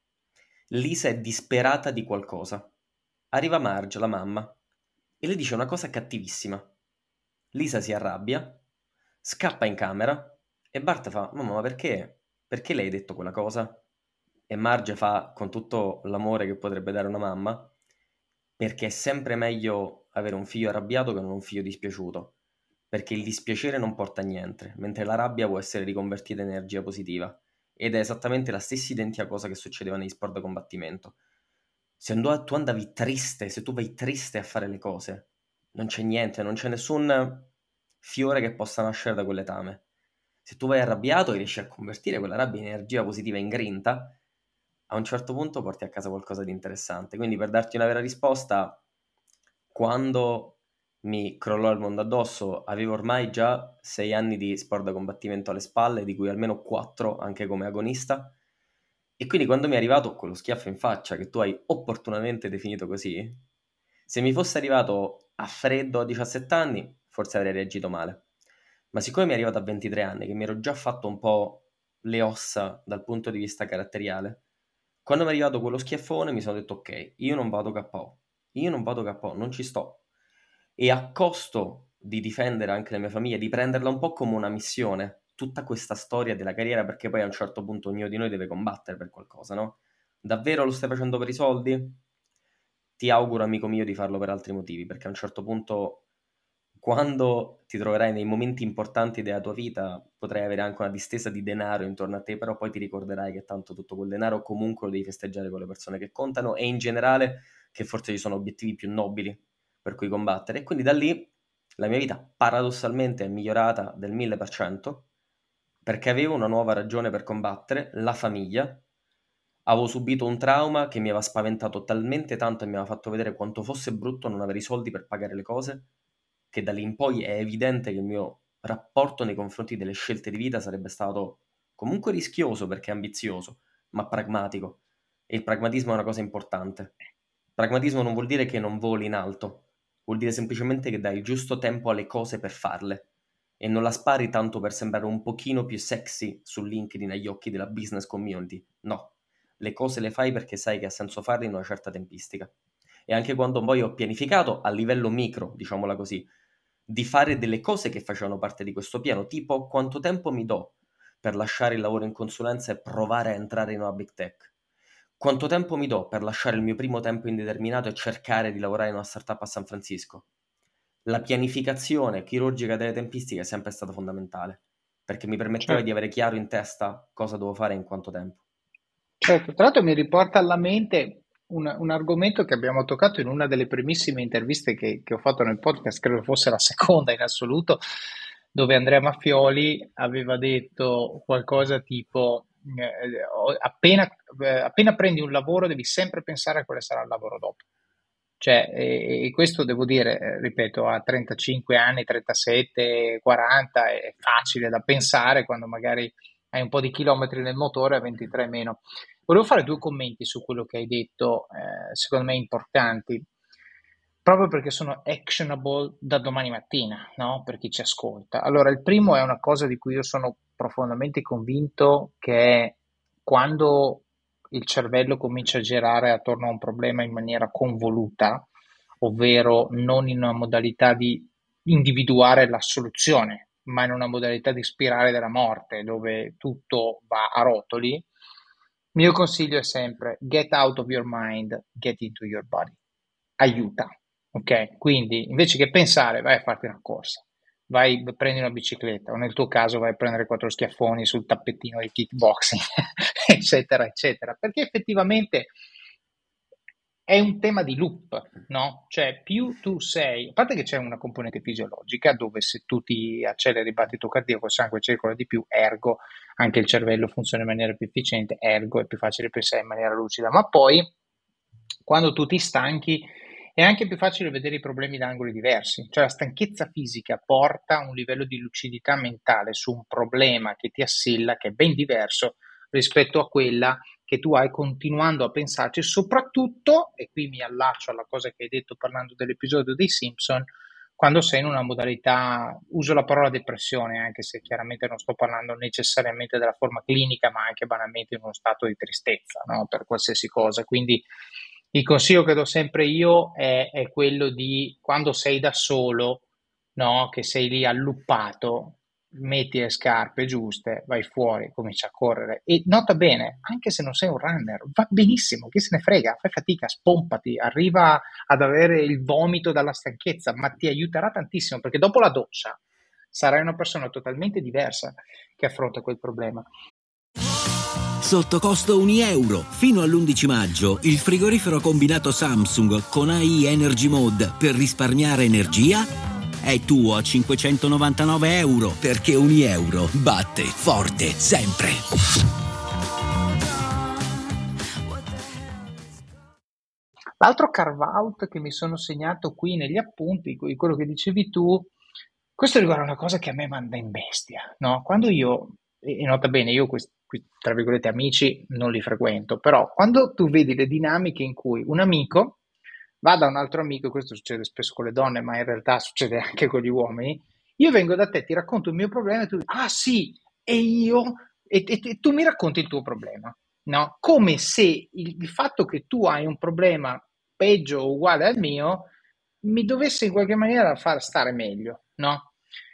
Lisa è disperata di qualcosa. Arriva Marge, la mamma, e le dice una cosa cattivissima. Lisa si arrabbia, scappa in camera e Bart fa: mamma, ma perché? Perché lei hai detto quella cosa? E Marge fa, con tutto l'amore che potrebbe dare una mamma, perché è sempre meglio avere un figlio arrabbiato che non un figlio dispiaciuto, perché il dispiacere non porta a niente, mentre la rabbia può essere riconvertita in energia positiva. Ed è esattamente la stessa identica cosa che succedeva negli sport da combattimento. Se tu andavi triste, se tu vai triste a fare le cose, non c'è niente, non c'è nessun fiore che possa nascere da quell'etame. Se tu vai arrabbiato e riesci a convertire quella rabbia in energia positiva, in grinta, a un certo punto porti a casa qualcosa di interessante. Quindi per darti una vera risposta, quando mi crollò il mondo addosso, avevo ormai già sei anni di sport da combattimento alle spalle, di cui almeno quattro anche come agonista. E quindi quando mi è arrivato quello schiaffo in faccia, che tu hai opportunamente definito così, se mi fosse arrivato a freddo a diciassette anni, forse avrei reagito male. Ma siccome mi è arrivato a ventitré anni, che mi ero già fatto un po' le ossa dal punto di vista caratteriale, quando mi è arrivato quello schiaffone mi sono detto ok, io non vado K O, io non vado K O, non ci sto. E a costo di difendere anche la mia famiglia, di prenderla un po' come una missione, tutta questa storia della carriera, perché poi a un certo punto ognuno di noi deve combattere per qualcosa, no? Davvero lo stai facendo per i soldi? Ti auguro, amico mio, di farlo per altri motivi, perché a un certo punto, quando ti troverai nei momenti importanti della tua vita, potrai avere anche una distesa di denaro intorno a te, però poi ti ricorderai che tanto tutto quel denaro comunque lo devi festeggiare con le persone che contano e in generale che forse ci sono obiettivi più nobili per cui combattere. E quindi da lì la mia vita paradossalmente è migliorata del mille per cento perché avevo una nuova ragione per combattere, la famiglia. Avevo subito un trauma che mi aveva spaventato talmente tanto e mi aveva fatto vedere quanto fosse brutto non avere i soldi per pagare le cose, che da lì in poi è evidente che il mio rapporto nei confronti delle scelte di vita sarebbe stato comunque rischioso perché ambizioso, ma pragmatico. E il pragmatismo è una cosa importante. Pragmatismo non vuol dire che non voli in alto, vuol dire semplicemente che dai il giusto tempo alle cose per farle e non la spari tanto per sembrare un pochino più sexy su LinkedIn agli occhi della business community. No, le cose le fai perché sai che ha senso farle in una certa tempistica. E anche quando poi ho pianificato a livello micro, diciamola così, di fare delle cose che facevano parte di questo piano, tipo quanto tempo mi do per lasciare il lavoro in consulenza e provare a entrare in una big tech. Quanto tempo mi do per lasciare il mio primo tempo indeterminato e cercare di lavorare in una startup a San Francisco? La pianificazione chirurgica delle tempistiche è sempre stata fondamentale, perché mi permetteva Certo. di avere chiaro in testa cosa devo fare e in quanto tempo. Certo, tra l'altro mi riporta alla mente un, un argomento che abbiamo toccato in una delle primissime interviste che, che ho fatto nel podcast, credo fosse la seconda in assoluto, dove Andrea Maffioli aveva detto qualcosa tipo eh, appena, eh, appena prendi un lavoro devi sempre pensare a quale sarà il lavoro dopo. Cioè, e, e questo devo dire, ripeto, a trentacinque anni, trentasette, quaranta è facile da pensare quando magari hai un po' di chilometri nel motore, a ventitré meno. Volevo fare due commenti su quello che hai detto, eh, secondo me importanti, proprio perché sono actionable da domani mattina, no? Per chi ci ascolta. Allora, il primo è una cosa di cui io sono profondamente convinto, che è quando il cervello comincia a girare attorno a un problema in maniera convoluta, ovvero non in una modalità di individuare la soluzione, ma in una modalità di spirale della morte, dove tutto va a rotoli. Il mio consiglio è sempre: get out of your mind, get into your body. Aiuta, ok? Quindi invece che pensare, vai a farti una corsa, vai, prendi una bicicletta, o nel tuo caso vai a prendere quattro schiaffoni sul tappetino di kickboxing, eccetera, eccetera, perché effettivamente è un tema di loop, no? Cioè, più tu sei, a parte che c'è una componente fisiologica, dove se tu ti acceleri il battito cardiaco, il sangue circola di più, ergo anche il cervello funziona in maniera più efficiente, ergo è più facile pensare in maniera lucida, ma poi quando tu ti stanchi è anche più facile vedere i problemi da angoli diversi, cioè la stanchezza fisica porta a un livello di lucidità mentale su un problema che ti assilla, che è ben diverso rispetto a quella che tu hai continuando a pensarci, soprattutto, e qui mi allaccio alla cosa che hai detto parlando dell'episodio dei Simpson, quando sei in una modalità, uso la parola depressione, anche se chiaramente non sto parlando necessariamente della forma clinica, ma anche banalmente in uno stato di tristezza, no? Per qualsiasi cosa. Quindi il consiglio che do sempre io è, è quello di, quando sei da solo, no? Che sei lì alluppato, metti le scarpe giuste, vai fuori, cominci a correre e nota bene, anche se non sei un runner, va benissimo, chi se ne frega, fai fatica, spompati, arriva ad avere il vomito dalla stanchezza, ma ti aiuterà tantissimo, perché dopo la doccia sarai una persona totalmente diversa che affronta quel problema. Sotto costo un euro. Fino all'undici maggio il frigorifero combinato Samsung con A I Energy Mode per risparmiare energia è tuo a cinquecentonovantanove euro, perché un euro batte forte sempre. L'altro carve out che mi sono segnato qui negli appunti, quello che dicevi tu, questo riguarda una cosa che a me manda in bestia, no? Quando io, e nota bene, io questi, tra virgolette, amici non li frequento, però quando tu vedi le dinamiche in cui un amico va da un altro amico, questo succede spesso con le donne, ma in realtà succede anche con gli uomini, io vengo da te, ti racconto il mio problema e tu dici, ah sì, e io, e, e, e tu mi racconti il tuo problema, no? Come se il, il fatto che tu hai un problema peggio o uguale al mio mi dovesse in qualche maniera far stare meglio, no?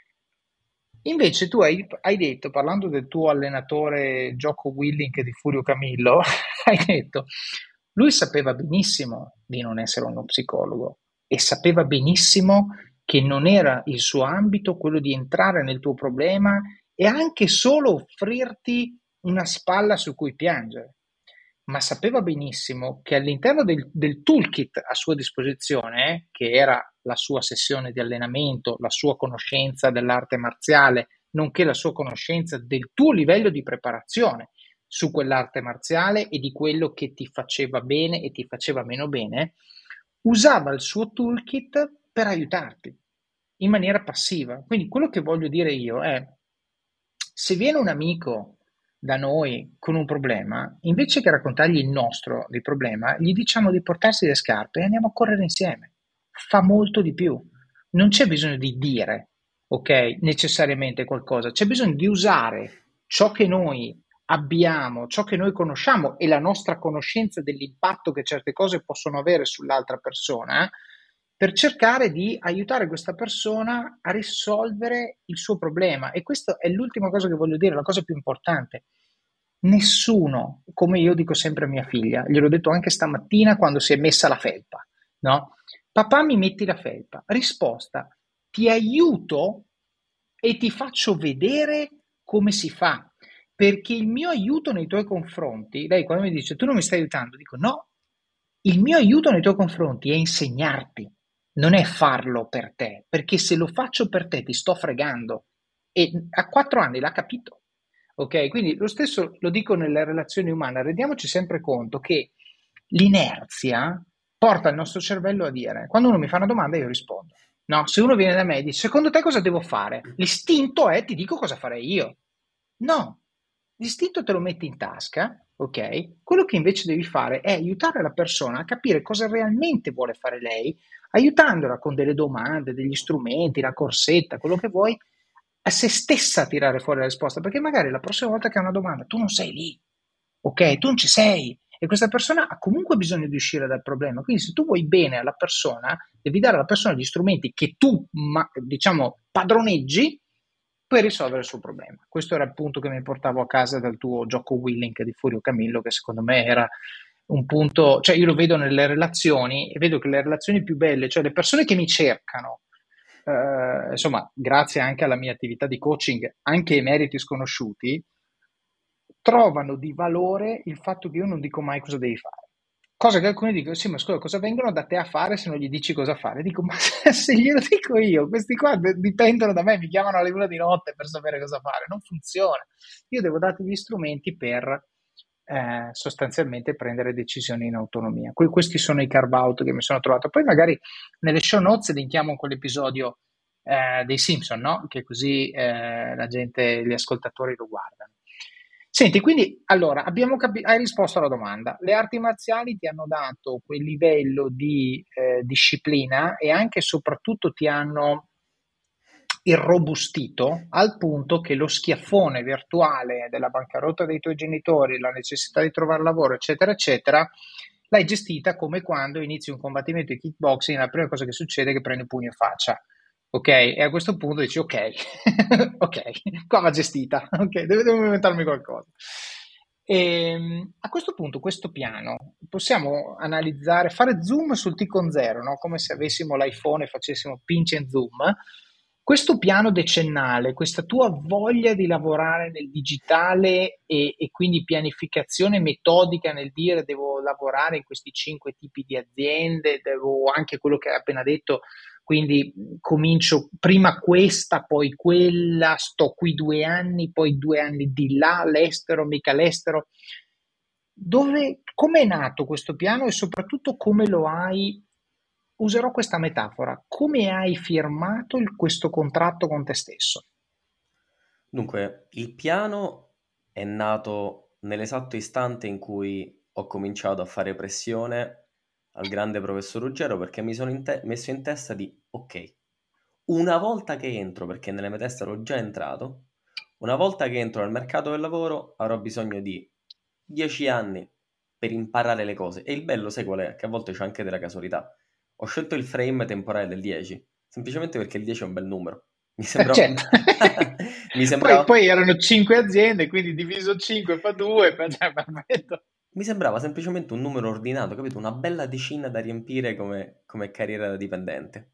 Invece tu hai, hai detto, parlando del tuo allenatore Jocko Willink di Furio Camillo, hai detto, lui sapeva benissimo di non essere uno psicologo e sapeva benissimo che non era il suo ambito quello di entrare nel tuo problema e anche solo offrirti una spalla su cui piangere, ma sapeva benissimo che all'interno del, del toolkit a sua disposizione, che era la sua sessione di allenamento, la sua conoscenza dell'arte marziale, nonché la sua conoscenza del tuo livello di preparazione su quell'arte marziale e di quello che ti faceva bene e ti faceva meno bene, usava il suo toolkit per aiutarti in maniera passiva. Quindi quello che voglio dire io è, se viene un amico da noi con un problema, invece che raccontargli il nostro il problema, gli diciamo di portarsi le scarpe e andiamo a correre insieme. Fa molto di più. Non c'è bisogno di dire, ok, necessariamente qualcosa, c'è bisogno di usare ciò che noi abbiamo, ciò che noi conosciamo e la nostra conoscenza dell'impatto che certe cose possono avere sull'altra persona, per cercare di aiutare questa persona a risolvere il suo problema. E questa è l'ultima cosa che voglio dire, la cosa più importante. Nessuno, come io dico sempre a mia figlia, gliel'ho detto anche stamattina quando si è messa la felpa, no? Papà, mi metti la felpa. Risposta: ti aiuto e ti faccio vedere come si fa, perché il mio aiuto nei tuoi confronti, lei quando mi dice tu non mi stai aiutando, dico no, il mio aiuto nei tuoi confronti è insegnarti, non è farlo per te, perché se lo faccio per te ti sto fregando. E a quattro anni l'ha capito, ok? Quindi lo stesso lo dico nelle relazioni umane, rendiamoci sempre conto che l'inerzia porta il nostro cervello a dire, quando uno mi fa una domanda io rispondo. No, se uno viene da me e dice, secondo te cosa devo fare? L'istinto è, ti dico cosa farei io. No, l'istinto te lo metti in tasca, ok? Quello che invece devi fare è aiutare la persona a capire cosa realmente vuole fare lei, aiutandola con delle domande, degli strumenti, la corsetta, quello che vuoi, a se stessa a tirare fuori la risposta, perché magari la prossima volta che ha una domanda tu non sei lì, ok? Tu non ci sei e questa persona ha comunque bisogno di uscire dal problema, quindi se tu vuoi bene alla persona, devi dare alla persona gli strumenti che tu, ma, diciamo, padroneggi per risolvere il suo problema. Questo era il punto che mi portavo a casa dal tuo gioco Willink di Furio Camillo, che secondo me era un punto, cioè io lo vedo nelle relazioni e vedo che le relazioni più belle, cioè le persone che mi cercano, eh, insomma, grazie anche alla mia attività di coaching, anche ai meriti sconosciuti, trovano di valore il fatto che io non dico mai cosa devi fare. Cosa che alcuni dicono, sì, ma scusa, cosa vengono da te a fare se non gli dici cosa fare? Dico, ma se glielo dico io, questi qua dipendono da me, mi chiamano alle una di notte per sapere cosa fare, non funziona. Io devo darti gli strumenti per eh, sostanzialmente prendere decisioni in autonomia. Que- questi sono i carve out che mi sono trovato. Poi magari nelle show notes linkiamo quell'episodio eh, dei Simpson, no? Che così eh, la gente, gli ascoltatori lo guardano. Senti, quindi allora abbiamo capi- hai risposto alla domanda. Le arti marziali ti hanno dato quel livello di eh, disciplina e anche e soprattutto ti hanno irrobustito al punto che lo schiaffone virtuale della bancarotta dei tuoi genitori, la necessità di trovare lavoro, eccetera, eccetera, l'hai gestita come quando inizi un combattimento di kickboxing, la prima cosa che succede è che prendi un pugno in faccia. Ok, e a questo punto dici ok, ok, qua va gestita, ok, devo, devo inventarmi qualcosa. E, a questo punto questo piano possiamo analizzare, fare zoom sul T con zero, no? Come se avessimo l'iPhone e facessimo pinch and zoom. Questo piano decennale, questa tua voglia di lavorare nel digitale e, e quindi pianificazione metodica nel dire devo lavorare in questi cinque tipi di aziende, devo anche quello che hai appena detto, quindi comincio prima questa, poi quella, sto qui due anni, poi due anni di là, l'estero, mica l'estero. Dove, come è nato questo piano e soprattutto come lo hai, userò questa metafora, come hai firmato il- questo contratto con te stesso? Dunque, il piano è nato nell'esatto istante in cui ho cominciato a fare pressione al grande professor Ruggero perché mi sono in te- messo in testa di, ok, una volta che entro, perché nella mia testa ero già entrato, una volta che entro nel mercato del lavoro avrò bisogno di dieci anni per imparare le cose. E il bello, sai qual è? Che a volte c'è anche della casualità. Ho scelto il frame temporale del dieci, semplicemente perché il dieci è un bel numero. Mi Eh, sembrava... certo. mi Poi, sembrava... poi erano cinque aziende, quindi diviso cinque fa due, cioè, perfetto. Mi sembrava semplicemente un numero ordinato, capito? Una bella decina da riempire come, come carriera da dipendente.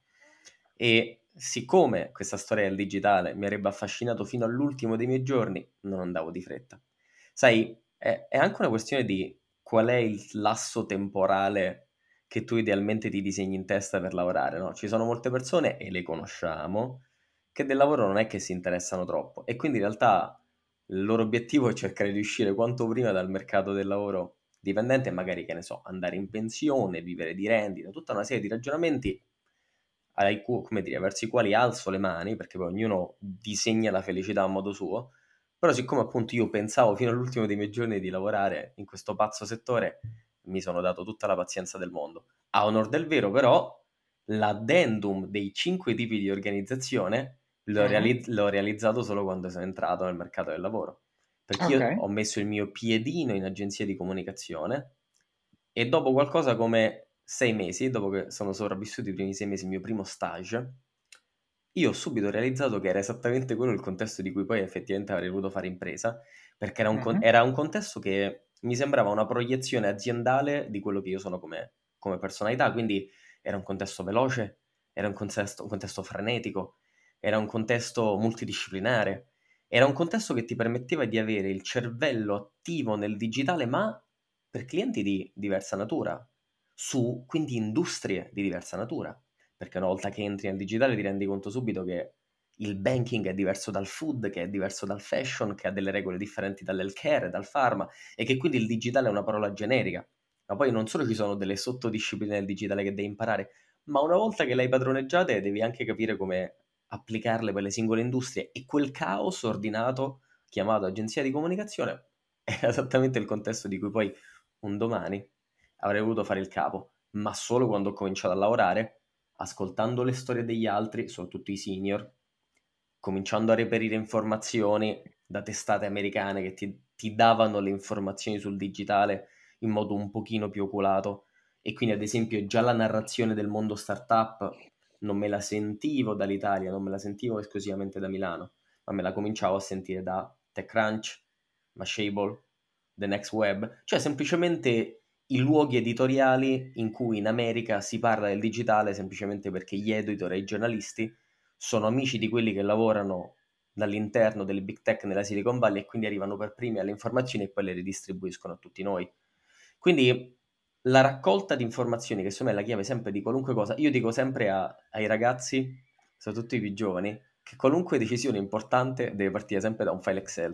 E siccome questa storia del digitale mi avrebbe affascinato fino all'ultimo dei miei giorni, non andavo di fretta. Sai, è, è anche una questione di qual è il lasso temporale che tu idealmente ti disegni in testa per lavorare, no? Ci sono molte persone, e le conosciamo, che del lavoro non è che si interessano troppo. E quindi in realtà il loro obiettivo è cercare di uscire quanto prima dal mercato del lavoro dipendente e magari, che ne so, andare in pensione, vivere di rendita, tutta una serie di ragionamenti ai, cu- come dire, verso i quali alzo le mani, perché poi ognuno disegna la felicità a modo suo, però siccome appunto io pensavo fino all'ultimo dei miei giorni di lavorare in questo pazzo settore, mi sono dato tutta la pazienza del mondo. A onor del vero però, l'addendum dei cinque tipi di organizzazione l'ho, Mhm. reali- l'ho realizzato solo quando sono entrato nel mercato del lavoro, perché io Ok. ho messo il mio piedino in agenzia di comunicazione e dopo qualcosa come sei mesi, dopo che sono sopravvissuti i primi sei mesi, il mio primo stage, io ho subito realizzato che era esattamente quello il contesto di cui poi effettivamente avrei voluto fare impresa, perché era un, con- Mhm. era un contesto che mi sembrava una proiezione aziendale di quello che io sono come, come personalità, quindi era un contesto veloce, era un contesto, un contesto frenetico, era un contesto multidisciplinare, era un contesto che ti permetteva di avere il cervello attivo nel digitale, ma per clienti di diversa natura, su quindi industrie di diversa natura, perché una volta che entri nel digitale ti rendi conto subito che il banking è diverso dal food, che è diverso dal fashion, che ha delle regole differenti dall'healthcare, dal pharma, e che quindi il digitale è una parola generica. ma poi non solo ci sono delle sottodiscipline del digitale che devi imparare, ma una volta che le hai padroneggiate devi anche capire come applicarle per le singole industrie, e quel caos ordinato chiamato agenzia di comunicazione è esattamente il contesto di cui poi un domani avrei voluto fare il capo, ma solo quando ho cominciato a lavorare, ascoltando le storie degli altri, soprattutto i senior, cominciando a reperire informazioni da testate americane che ti, ti davano le informazioni sul digitale in modo un pochino più oculato, e quindi ad esempio già la narrazione del mondo startup non me la sentivo dall'Italia, non me la sentivo esclusivamente da Milano, ma me la cominciavo a sentire da TechCrunch, Mashable, The Next Web, cioè semplicemente i luoghi editoriali in cui in America si parla del digitale semplicemente perché gli editor e i giornalisti sono amici di quelli che lavorano dall'interno delle big tech nella Silicon Valley, e quindi arrivano per primi alle informazioni e poi le ridistribuiscono a tutti noi. Quindi la raccolta di informazioni, che secondo me è la chiave sempre di qualunque cosa. Io dico sempre a, ai ragazzi, soprattutto i più giovani, che qualunque decisione importante deve partire sempre da un file Excel,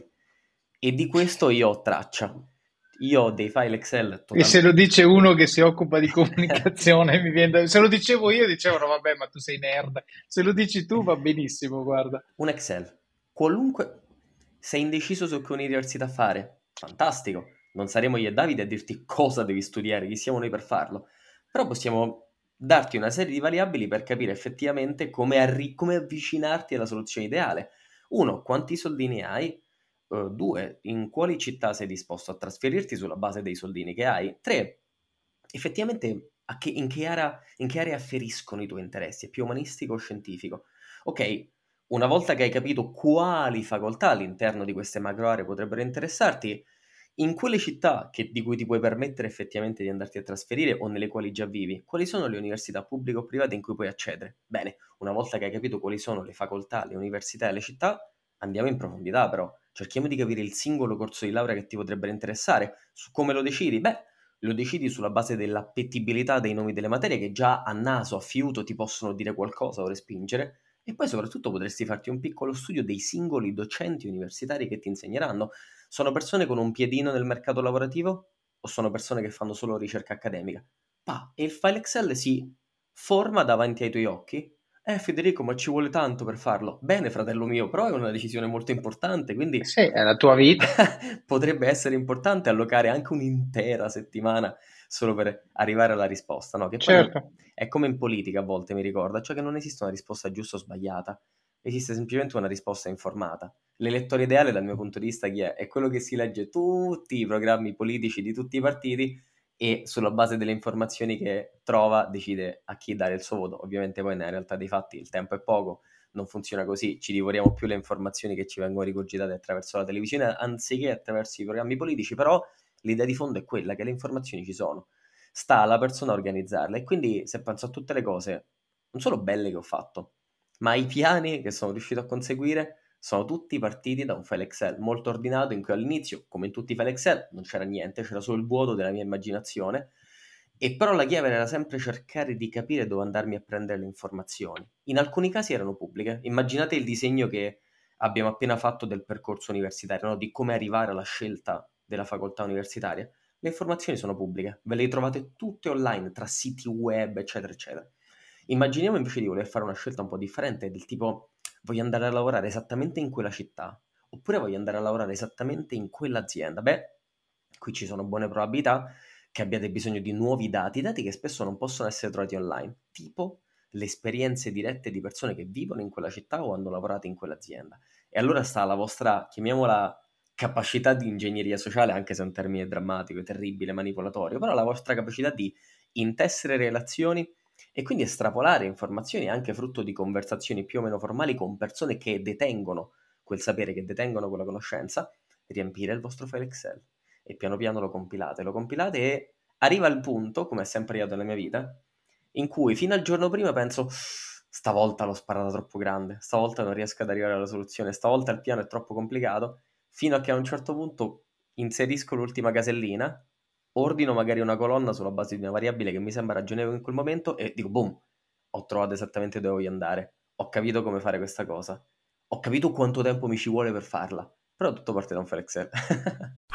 e di questo io ho traccia. Io ho dei file Excel E totalmente... se lo dice uno che si occupa di comunicazione, mi viene da- se lo dicevo io, dicevano vabbè, ma tu sei nerd. Se lo dici tu va benissimo, guarda. Un Excel, qualunque... Sei indeciso su che università fare? Fantastico, non saremo io e Davide a dirti cosa devi studiare, chi siamo noi per farlo, però possiamo darti una serie di variabili per capire effettivamente come, arri- come avvicinarti alla soluzione ideale. Uno, quanti soldini hai? Uh, due, in quali città sei disposto a trasferirti sulla base dei soldini che hai? Tre, effettivamente a che- in, che area, in che area afferiscono i tuoi interessi? È più umanistico o scientifico? Ok, una volta che hai capito quali facoltà all'interno di queste macro aree potrebbero interessarti, in quelle città che- di cui ti puoi permettere effettivamente di andarti a trasferire o nelle quali già vivi, quali sono le università pubbliche o private in cui puoi accedere? Bene, una volta che hai capito quali sono le facoltà, le università e le città, andiamo in profondità però. Cerchiamo di capire il singolo corso di laurea che ti potrebbero interessare. Su come lo decidi? Beh, lo decidi sulla base dell'appetibilità dei nomi delle materie che già a naso, a fiuto ti possono dire qualcosa o respingere, e poi soprattutto potresti farti un piccolo studio dei singoli docenti universitari che ti insegneranno. Sono persone con un piedino nel mercato lavorativo o sono persone che fanno solo ricerca accademica? Pa, e il file Excel si forma davanti ai tuoi occhi. Eh Federico, ma ci vuole tanto per farlo. Bene, fratello mio, però è una decisione molto importante, quindi Sì, è la tua vita. potrebbe essere importante allocare anche un'intera settimana solo per arrivare alla risposta, no? Che poi non- Certo. è come in politica a volte, mi ricorda, cioè che non esiste una risposta giusta o sbagliata, esiste semplicemente una risposta informata. L'elettore ideale, dal mio punto di vista, chi è? È quello che si legge tutti i programmi politici di tutti i partiti e sulla base delle informazioni che trova decide a chi dare il suo voto. Ovviamente poi nella realtà dei fatti il tempo è poco, non funziona così, ci divoriamo più le informazioni che ci vengono ricogitate attraverso la televisione anziché attraverso i programmi politici, però l'idea di fondo è quella che le informazioni ci sono, sta alla persona a organizzarle, e quindi se penso a tutte le cose, non solo belle che ho fatto, ma i piani che sono riuscito a conseguire sono tutti partiti da un file Excel molto ordinato, in cui all'inizio, come in tutti i file Excel, non c'era niente, c'era solo il vuoto della mia immaginazione, e però la chiave era sempre cercare di capire dove andarmi a prendere le informazioni. In alcuni casi erano pubbliche. Immaginate il disegno che abbiamo appena fatto del percorso universitario, no? Di come arrivare alla scelta della facoltà universitaria. Le informazioni sono pubbliche, ve le trovate tutte online, tra siti web, eccetera, eccetera. Immaginiamo invece di voler fare una scelta un po' differente, del tipo voglio andare a lavorare esattamente in quella città, oppure voglio andare a lavorare esattamente in quell'azienda. Beh, qui ci sono buone probabilità che abbiate bisogno di nuovi dati, dati che spesso non possono essere trovati online, tipo le esperienze dirette di persone che vivono in quella città o hanno lavorato in quell'azienda. E allora sta la vostra, chiamiamola, capacità di ingegneria sociale, anche se è un termine drammatico, terribile, manipolatorio, però la vostra capacità di intessere relazioni e quindi estrapolare informazioni anche frutto di conversazioni più o meno formali con persone che detengono quel sapere, che detengono quella conoscenza, riempire il vostro file Excel e piano piano lo compilate, lo compilate e arriva il punto, come è sempre arrivato nella mia vita, in cui fino al giorno prima penso stavolta l'ho sparata troppo grande, stavolta non riesco ad arrivare alla soluzione, stavolta il piano è troppo complicato, fino a che a un certo punto inserisco l'ultima casellina, ordino magari una colonna sulla base di una variabile che mi sembra ragionevole in quel momento e dico boom, ho trovato esattamente dove voglio andare, ho capito come fare questa cosa, ho capito quanto tempo mi ci vuole per farla, però tutto parte da un file Excel.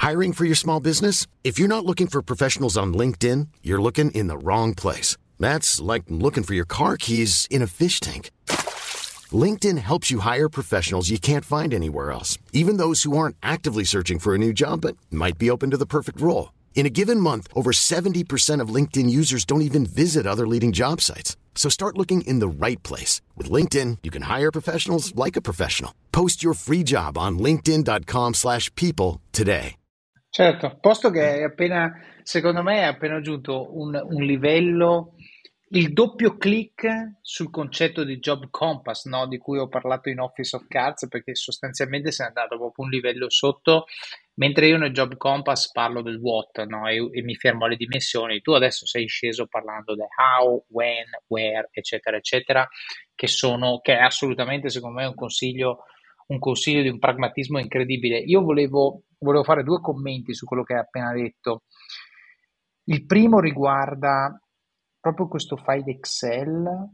Hiring for your small business? If you're not looking for professionals on LinkedIn, you're looking in the wrong place. That's like looking for your car keys in a fish tank. LinkedIn helps you hire professionals you can't find anywhere else, even those who aren't actively searching for a new job but might be open to the perfect role. In a given month, over seventy percent of LinkedIn users don't even visit other leading job sites. So start looking in the right place. With LinkedIn, you can hire professionals like a professional. Post your free job on linkedin.com slash people today. Certo, posto che è appena, secondo me è appena aggiunto un, un livello, il doppio click sul concetto di Job Compass, no? Di cui ho parlato in Office of Cards, perché sostanzialmente se è andato proprio un livello sotto, mentre io nel Job Compass parlo del what, no? E, e mi fermo alle dimensioni. Tu adesso sei sceso parlando del how, when, where, eccetera, eccetera, che sono, che è assolutamente, secondo me, un consiglio, un consiglio di un pragmatismo incredibile. Io volevo, volevo fare due commenti su quello che hai appena detto. Il primo riguarda proprio questo file Excel,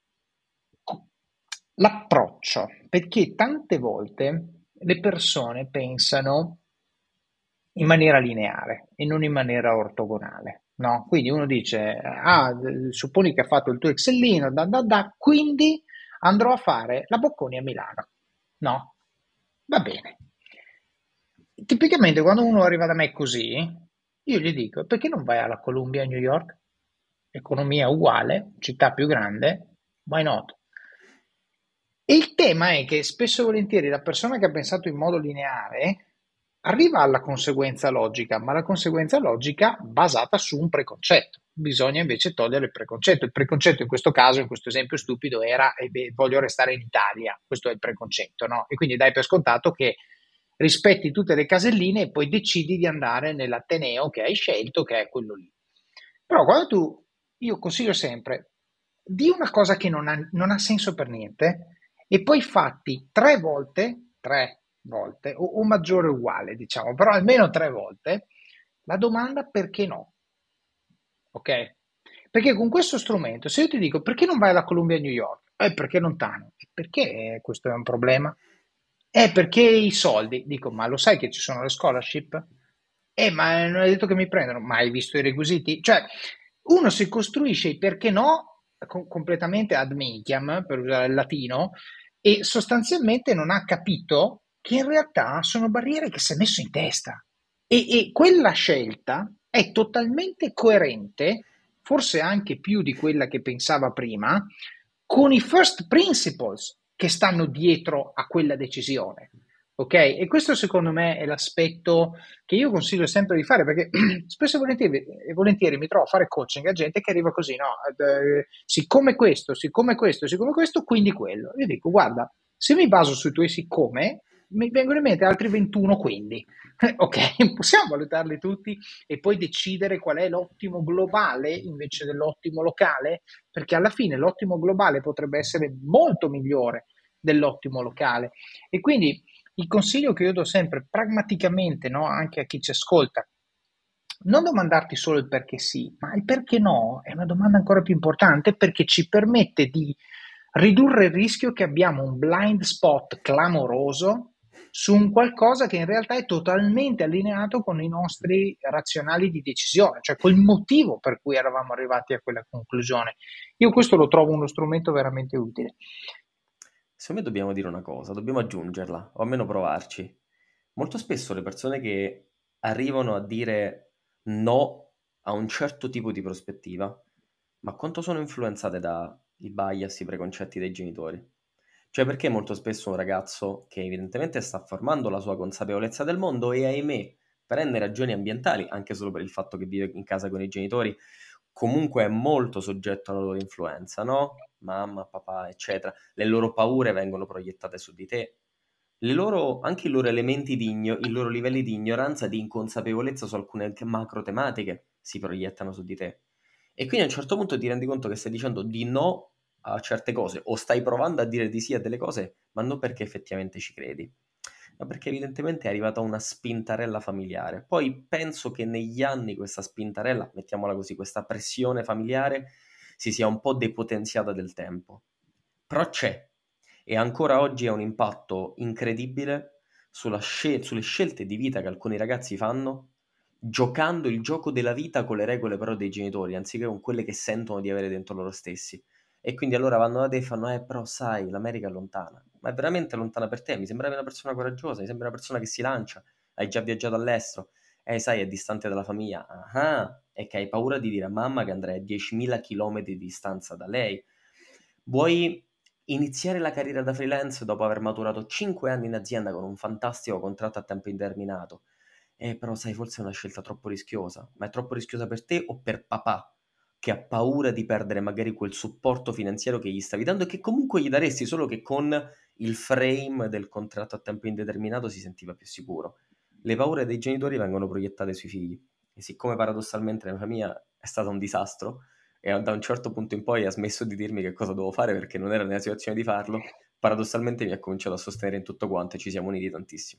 l'approccio, perché tante volte le persone pensano in maniera lineare e non in maniera ortogonale, no? Quindi uno dice, ah, supponi che ha fatto il tuo Excellino, da, da, da, quindi andrò a fare la Bocconi a Milano, no? Va bene. Tipicamente quando uno arriva da me così, io gli dico, perché non vai alla Columbia a New York? Economia uguale, città più grande, why not? E il tema è che spesso e volentieri la persona che ha pensato in modo lineare arriva alla conseguenza logica, ma la conseguenza logica basata su un preconcetto. Bisogna invece togliere il preconcetto. Il preconcetto in questo caso, in questo esempio stupido, era eh beh, voglio restare in Italia. Questo è il preconcetto, no? E quindi dai per scontato che rispetti tutte le caselline e poi decidi di andare nell'ateneo che hai scelto, che è quello lì. Però quando tu, io consiglio sempre, di una cosa che non ha, non ha senso per niente e poi fatti tre volte, tre volte, o, o maggiore o uguale, diciamo, però almeno tre volte, la domanda perché no? Ok? Perché con questo strumento, se io ti dico perché non vai alla Columbia a New York? Eh, perché lontano? Perché questo è un problema? Eh, perché i soldi? Dico, ma lo sai che ci sono le scholarship? Eh, ma non hai detto che mi prendono? Ma hai visto i requisiti? Cioè, uno si costruisce i perché no com- completamente ad minchiam, per usare il latino, e sostanzialmente non ha capito che in realtà sono barriere che si è messo in testa. E, e quella scelta è totalmente coerente, forse anche più di quella che pensava prima, con i first principles che stanno dietro a quella decisione. Ok? E questo secondo me è l'aspetto che io consiglio sempre di fare, perché spesso e volentieri, e volentieri mi trovo a fare coaching a gente che arriva così, no? Eh, siccome questo, siccome questo, siccome questo, quindi quello. Io dico, guarda, se mi baso sui tuoi siccome, mi vengono in mente altri ventuno quindi. Ok, possiamo valutarli tutti e poi decidere qual è l'ottimo globale invece dell'ottimo locale? Perché alla fine l'ottimo globale potrebbe essere molto migliore dell'ottimo locale. E quindi il consiglio che io do sempre pragmaticamente, no, anche a chi ci ascolta, non domandarti solo il perché sì, ma il perché no è una domanda ancora più importante, perché ci permette di ridurre il rischio che abbiamo un blind spot clamoroso su un qualcosa che in realtà è totalmente allineato con i nostri razionali di decisione, cioè col motivo per cui eravamo arrivati a quella conclusione. Io questo lo trovo uno strumento veramente utile. Secondo me dobbiamo dire una cosa, dobbiamo aggiungerla, o almeno provarci. Molto spesso le persone che arrivano a dire no a un certo tipo di prospettiva, ma quanto sono influenzate dai bias, i preconcetti dei genitori? Cioè, perché molto spesso un ragazzo che evidentemente sta formando la sua consapevolezza del mondo e, ahimè, prende ragioni ambientali, anche solo per il fatto che vive in casa con i genitori, comunque è molto soggetto alla loro influenza, no? Mamma, papà, eccetera. Le loro paure vengono proiettate su di te. Le loro, anche i loro elementi di igno- i loro livelli di ignoranza, di inconsapevolezza su alcune macro tematiche si proiettano su di te. E quindi a un certo punto ti rendi conto che stai dicendo di no a certe cose o stai provando a dire di sì a delle cose, ma non perché effettivamente ci credi, ma perché evidentemente è arrivata una spintarella familiare. Poi penso che negli anni questa spintarella, mettiamola così, questa pressione familiare si sia un po' depotenziata del tempo. Però c'è, e ancora oggi ha un impatto incredibile sulla scel- sulle scelte di vita che alcuni ragazzi fanno, giocando il gioco della vita con le regole però dei genitori, anziché con quelle che sentono di avere dentro loro stessi. E quindi allora vanno da te e fanno, eh però sai, l'America è lontana. Ma è veramente lontana per te? Mi sembravi una persona coraggiosa, mi sembra una persona che si lancia, hai già viaggiato all'estero, eh sai, è distante dalla famiglia, ah, è che hai paura di dire a mamma che andrai a diecimila chilometri di distanza da lei. Vuoi iniziare la carriera da freelance dopo aver maturato cinque anni in azienda con un fantastico contratto a tempo indeterminato? Eh, però sai, forse è una scelta troppo rischiosa, ma è troppo rischiosa per te o per papà, che ha paura di perdere magari quel supporto finanziario che gli stavi dando e che comunque gli daresti, solo che con il frame del contratto a tempo indeterminato si sentiva più sicuro. Le paure dei genitori vengono proiettate sui figli e siccome paradossalmente la mia famiglia è stata un disastro e da un certo punto in poi ha smesso di dirmi che cosa dovevo fare perché non era nella situazione di farlo, paradossalmente mi ha cominciato a sostenere in tutto quanto e ci siamo uniti tantissimo.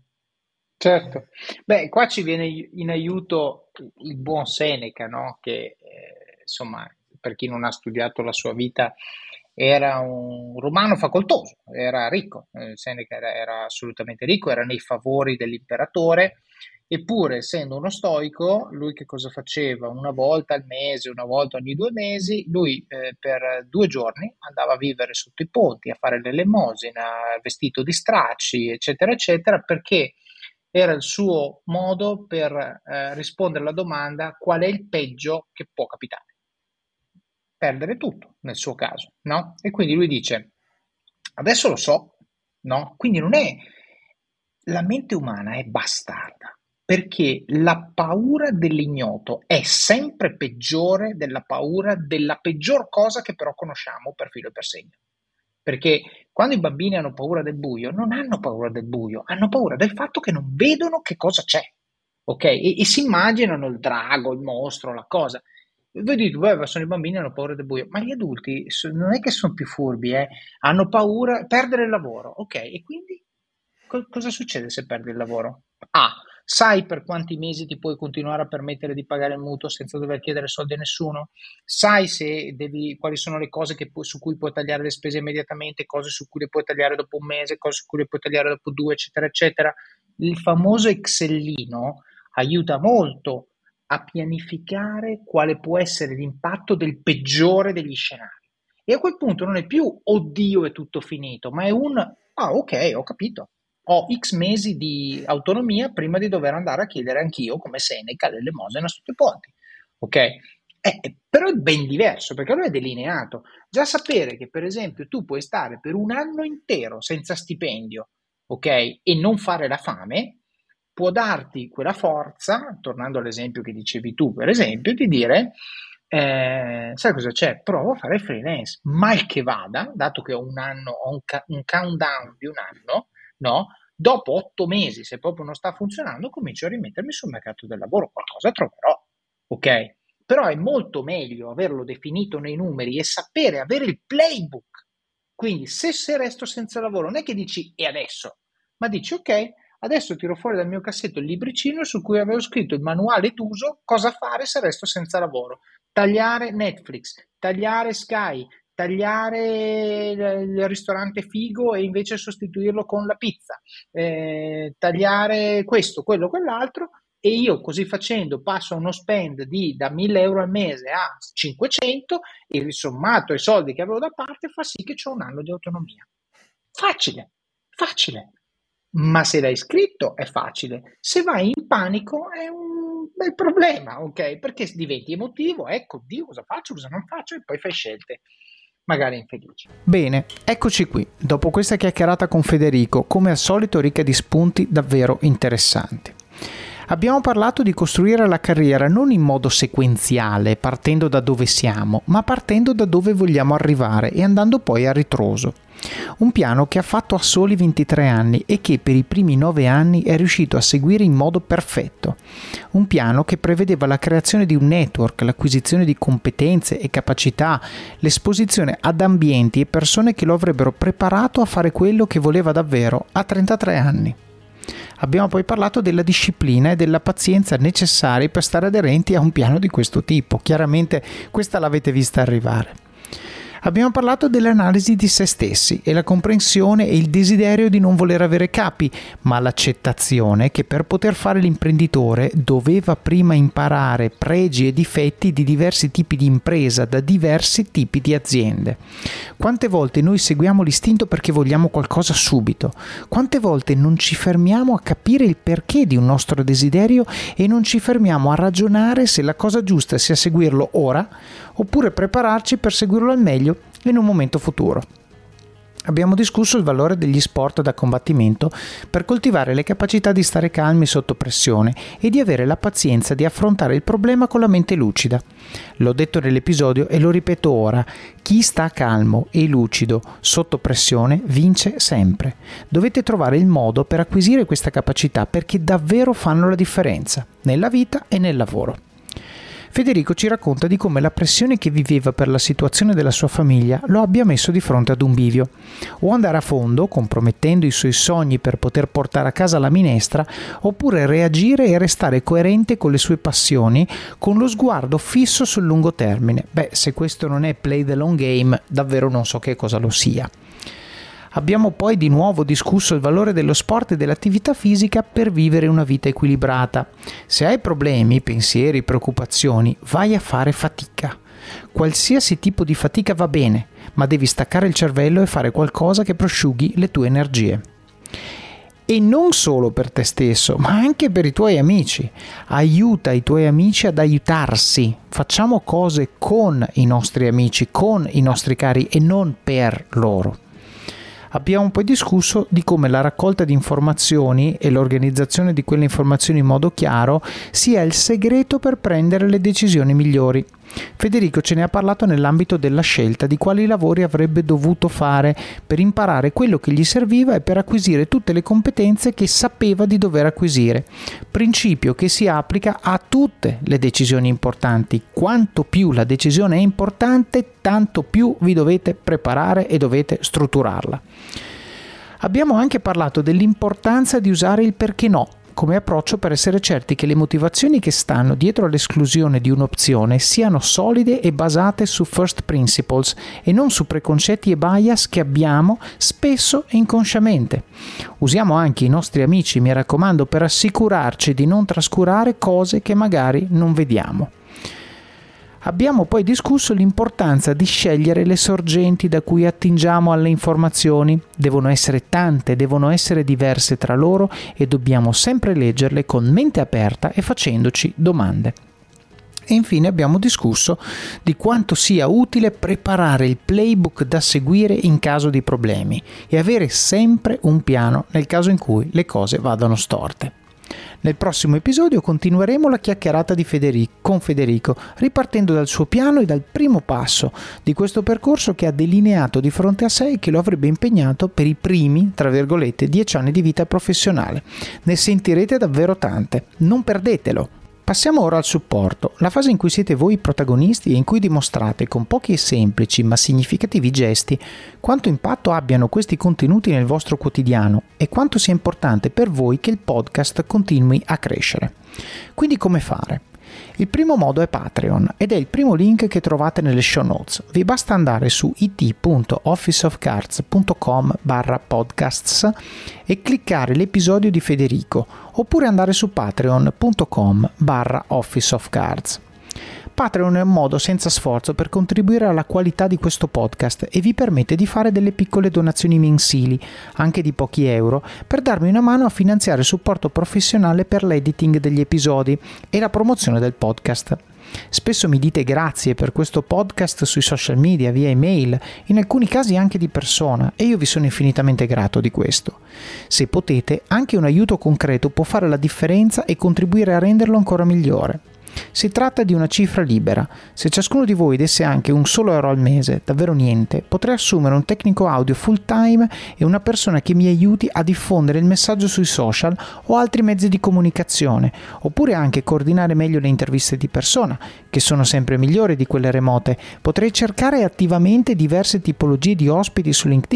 Certo, beh, qua ci viene in aiuto il buon Seneca, no? Che eh, insomma, per chi non ha studiato la sua vita, era un romano facoltoso, era ricco, eh, Seneca era, era assolutamente ricco, era nei favori dell'imperatore, eppure essendo uno stoico, lui che cosa faceva? Una volta al mese, una volta ogni due mesi, lui eh, per due giorni andava a vivere sotto i ponti, a fare l'elemosina, vestito di stracci, eccetera, eccetera, perché era il suo modo per eh, rispondere alla domanda qual è il peggio che può capitare. Perdere tutto, nel suo caso, no? E quindi lui dice, adesso lo so, no? Quindi non è... La mente umana è bastarda, perché la paura dell'ignoto è sempre peggiore della paura della peggior cosa che però conosciamo per filo e per segno. Perché quando i bambini hanno paura del buio, non hanno paura del buio, hanno paura del fatto che non vedono che cosa c'è, ok? E, e si immaginano il drago, il mostro, la cosa. Voi dite, beh, sono i bambini, hanno paura del buio, ma gli adulti non è che sono più furbi, eh? Hanno paura di perdere il lavoro, ok? E quindi co- cosa succede se perdi il lavoro? Ah, sai per quanti mesi ti puoi continuare a permettere di pagare il mutuo senza dover chiedere soldi a nessuno? Sai se devi, quali sono le cose che pu- su cui puoi tagliare le spese immediatamente, cose su cui le puoi tagliare dopo un mese, cose su cui le puoi tagliare dopo due, eccetera, eccetera. Il famoso Excellino aiuta molto a pianificare quale può essere l'impatto del peggiore degli scenari. E a quel punto non è più oddio è tutto finito, ma è un ah ok, ho capito. Ho X mesi di autonomia prima di dover andare a chiedere anch'io, come Seneca, l'elemosina sotto i ponti. Ok? Eh, però è ben diverso, perché allora è delineato. Già sapere che, per esempio, tu puoi stare per un anno intero senza stipendio, ok? E non fare la fame, può darti quella forza, tornando all'esempio che dicevi tu, per esempio, di dire, eh, sai cosa c'è? Provo a fare freelance, mal che vada, dato che ho un anno, ho un, ca- un countdown di un anno, no? Dopo otto mesi, se proprio non sta funzionando, comincio a rimettermi sul mercato del lavoro, qualcosa troverò, ok? Però è molto meglio averlo definito nei numeri e sapere, avere il playbook. Quindi se, se resto senza lavoro, non è che dici e adesso, ma dici ok, adesso tiro fuori dal mio cassetto il libricino su cui avevo scritto il manuale d'uso, cosa fare se resto senza lavoro. Tagliare Netflix, tagliare Sky, tagliare il ristorante figo e invece sostituirlo con la pizza, eh, tagliare questo, quello, quell'altro, e io così facendo passo a uno spend di da mille euro al mese a cinquecento e il sommato ai soldi che avevo da parte fa sì che ho un anno di autonomia. Facile, facile. Ma se l'hai scritto è facile, se vai in panico è un bel problema, ok? Perché diventi emotivo, ecco, Dio, cosa faccio, cosa non faccio, e poi fai scelte magari infelici. Bene, eccoci qui, dopo questa chiacchierata con Federico, come al solito ricca di spunti davvero interessanti. Abbiamo parlato di costruire la carriera non in modo sequenziale, partendo da dove siamo, ma partendo da dove vogliamo arrivare e andando poi a ritroso. Un piano che ha fatto a soli ventitré anni e che per i primi nove anni è riuscito a seguire in modo perfetto. Un piano che prevedeva la creazione di un network, l'acquisizione di competenze e capacità, l'esposizione ad ambienti e persone che lo avrebbero preparato a fare quello che voleva davvero a trentatré anni. Abbiamo poi parlato della disciplina e della pazienza necessari per stare aderenti a un piano di questo tipo. Chiaramente questa l'avete vista arrivare. Abbiamo parlato dell'analisi di se stessi e la comprensione e il desiderio di non voler avere capi, ma l'accettazione che per poter fare l'imprenditore doveva prima imparare pregi e difetti di diversi tipi di impresa, da diversi tipi di aziende. Quante volte noi seguiamo l'istinto perché vogliamo qualcosa subito? Quante volte non ci fermiamo a capire il perché di un nostro desiderio e non ci fermiamo a ragionare se la cosa giusta sia seguirlo ora oppure prepararci per seguirlo al meglio in un momento futuro. Abbiamo discusso il valore degli sport da combattimento per coltivare le capacità di stare calmi sotto pressione e di avere la pazienza di affrontare il problema con la mente lucida. L'ho detto nell'episodio e lo ripeto ora: chi sta calmo e lucido sotto pressione vince sempre. Dovete trovare il modo per acquisire questa capacità, perché davvero fanno la differenza nella vita e nel lavoro. Federico ci racconta di come la pressione che viveva per la situazione della sua famiglia lo abbia messo di fronte ad un bivio: o andare a fondo, compromettendo i suoi sogni per poter portare a casa la minestra, oppure reagire e restare coerente con le sue passioni, con lo sguardo fisso sul lungo termine. Beh, se questo non è play the long game, davvero non so che cosa lo sia. Abbiamo poi di nuovo discusso il valore dello sport e dell'attività fisica per vivere una vita equilibrata. Se hai problemi, pensieri, preoccupazioni, vai a fare fatica. Qualsiasi tipo di fatica va bene, ma devi staccare il cervello e fare qualcosa che prosciughi le tue energie. E non solo per te stesso, ma anche per i tuoi amici. Aiuta i tuoi amici ad aiutarsi. Facciamo cose con i nostri amici, con i nostri cari e non per loro. Abbiamo poi discusso di come la raccolta di informazioni e l'organizzazione di quelle informazioni in modo chiaro sia il segreto per prendere le decisioni migliori. Federico ce ne ha parlato nell'ambito della scelta di quali lavori avrebbe dovuto fare per imparare quello che gli serviva e per acquisire tutte le competenze che sapeva di dover acquisire. Principio che si applica a tutte le decisioni importanti. Quanto più la decisione è importante, tanto più vi dovete preparare e dovete strutturarla. Abbiamo anche parlato dell'importanza di usare il perché no come approccio per essere certi che le motivazioni che stanno dietro all'esclusione di un'opzione siano solide e basate su first principles e non su preconcetti e bias che abbiamo spesso inconsciamente. Usiamo anche i nostri amici, mi raccomando, per assicurarci di non trascurare cose che magari non vediamo. Abbiamo poi discusso l'importanza di scegliere le sorgenti da cui attingiamo alle informazioni. Devono essere tante, devono essere diverse tra loro e dobbiamo sempre leggerle con mente aperta e facendoci domande. E infine abbiamo discusso di quanto sia utile preparare il playbook da seguire in caso di problemi e avere sempre un piano nel caso in cui le cose vadano storte. Nel prossimo episodio continueremo la chiacchierata di Federico, con Federico, ripartendo dal suo piano e dal primo passo di questo percorso che ha delineato di fronte a sé e che lo avrebbe impegnato per i primi, tra virgolette, dieci anni di vita professionale. Ne sentirete davvero tante, non perdetelo! Passiamo ora al supporto, la fase in cui siete voi i protagonisti e in cui dimostrate con pochi e semplici ma significativi gesti quanto impatto abbiano questi contenuti nel vostro quotidiano e quanto sia importante per voi che il podcast continui a crescere. Quindi come fare? Il primo modo è Patreon ed è il primo link che trovate nelle show notes. Vi basta andare su it punto officeofcards punto com barra podcasts e cliccare l'episodio di Federico, oppure andare su patreon punto com barra officeofcards. Patreon è un modo senza sforzo per contribuire alla qualità di questo podcast e vi permette di fare delle piccole donazioni mensili, anche di pochi euro, per darmi una mano a finanziare il supporto professionale per l'editing degli episodi e la promozione del podcast. Spesso mi dite grazie per questo podcast sui social media, via email, in alcuni casi anche di persona, e io vi sono infinitamente grato di questo. Se potete, anche un aiuto concreto può fare la differenza e contribuire a renderlo ancora migliore. Si tratta di una cifra libera. Se ciascuno di voi desse anche un solo euro al mese, davvero niente, potrei assumere un tecnico audio full time e una persona che mi aiuti a diffondere il messaggio sui social o altri mezzi di comunicazione, oppure anche coordinare meglio le interviste di persona, che sono sempre migliori di quelle remote. Potrei cercare attivamente diverse tipologie di ospiti su LinkedIn,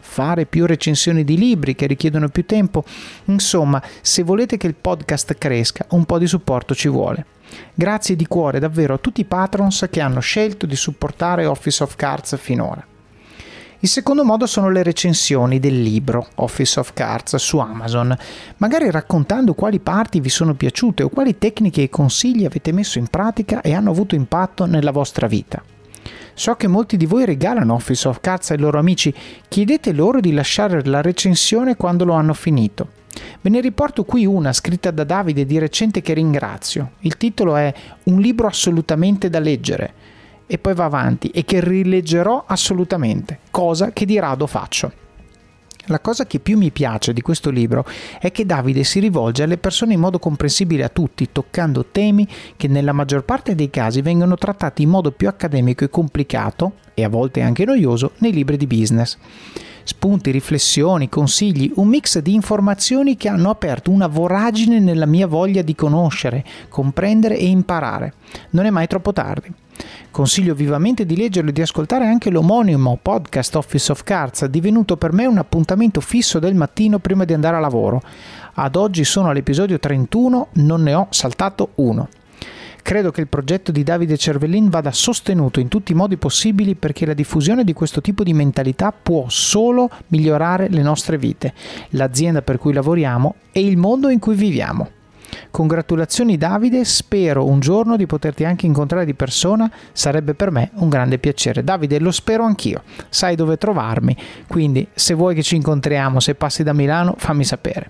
fare più recensioni di libri che richiedono più tempo. Insomma, se volete che il podcast cresca, un po' di supporto ci vuole. Grazie di cuore davvero a tutti i patrons che hanno scelto di supportare Office of Cards finora. Il secondo modo sono le recensioni del libro Office of Cards su Amazon, magari raccontando quali parti vi sono piaciute o quali tecniche e consigli avete messo in pratica e hanno avuto impatto nella vostra vita. So che molti di voi regalano Office of Cards ai loro amici, chiedete loro di lasciare la recensione quando lo hanno finito. Ve ne riporto qui una scritta da Davide di recente che ringrazio. Il titolo è Un libro assolutamente da leggere. E poi va avanti, e che rileggerò assolutamente, cosa che di rado faccio. La cosa che più mi piace di questo libro è che Davide si rivolge alle persone in modo comprensibile a tutti, toccando temi che nella maggior parte dei casi vengono trattati in modo più accademico e complicato, e a volte anche noioso, nei libri di business. Spunti, riflessioni, consigli, un mix di informazioni che hanno aperto una voragine nella mia voglia di conoscere, comprendere e imparare. Non è mai troppo tardi. Consiglio vivamente di leggerlo e di ascoltare anche l'omonimo podcast Office of Cards, divenuto per me un appuntamento fisso del mattino prima di andare a lavoro. Ad oggi sono all'episodio trentuno, non ne ho saltato uno. Credo che il progetto di Davide Cervellin vada sostenuto in tutti i modi possibili perché la diffusione di questo tipo di mentalità può solo migliorare le nostre vite, l'azienda per cui lavoriamo e il mondo in cui viviamo. Congratulazioni Davide, spero un giorno di poterti anche incontrare di persona, sarebbe per me un grande piacere. Davide, lo spero anch'io, sai dove trovarmi, quindi se vuoi che ci incontriamo, se passi da Milano, fammi sapere.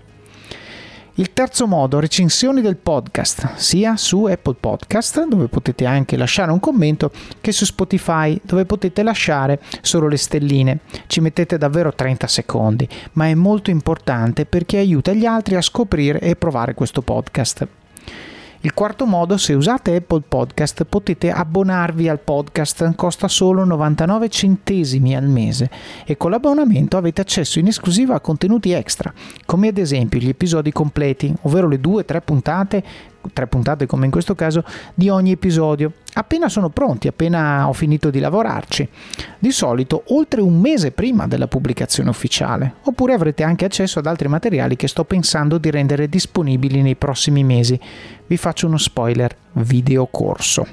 Il terzo modo, recensioni del podcast, sia su Apple Podcast, dove potete anche lasciare un commento, che su Spotify, dove potete lasciare solo le stelline. Ci mettete davvero trenta secondi, ma è molto importante perché aiuta gli altri a scoprire e provare questo podcast. Il quarto modo, se usate Apple Podcast potete abbonarvi al podcast, costa solo novantanove centesimi al mese e con l'abbonamento avete accesso in esclusiva a contenuti extra, come ad esempio gli episodi completi, ovvero le due o tre puntate, tre puntate come in questo caso, di ogni episodio, appena sono pronti, appena ho finito di lavorarci, di solito oltre un mese prima della pubblicazione ufficiale, oppure avrete anche accesso ad altri materiali che sto pensando di rendere disponibili nei prossimi mesi. Vi faccio uno spoiler, video corso.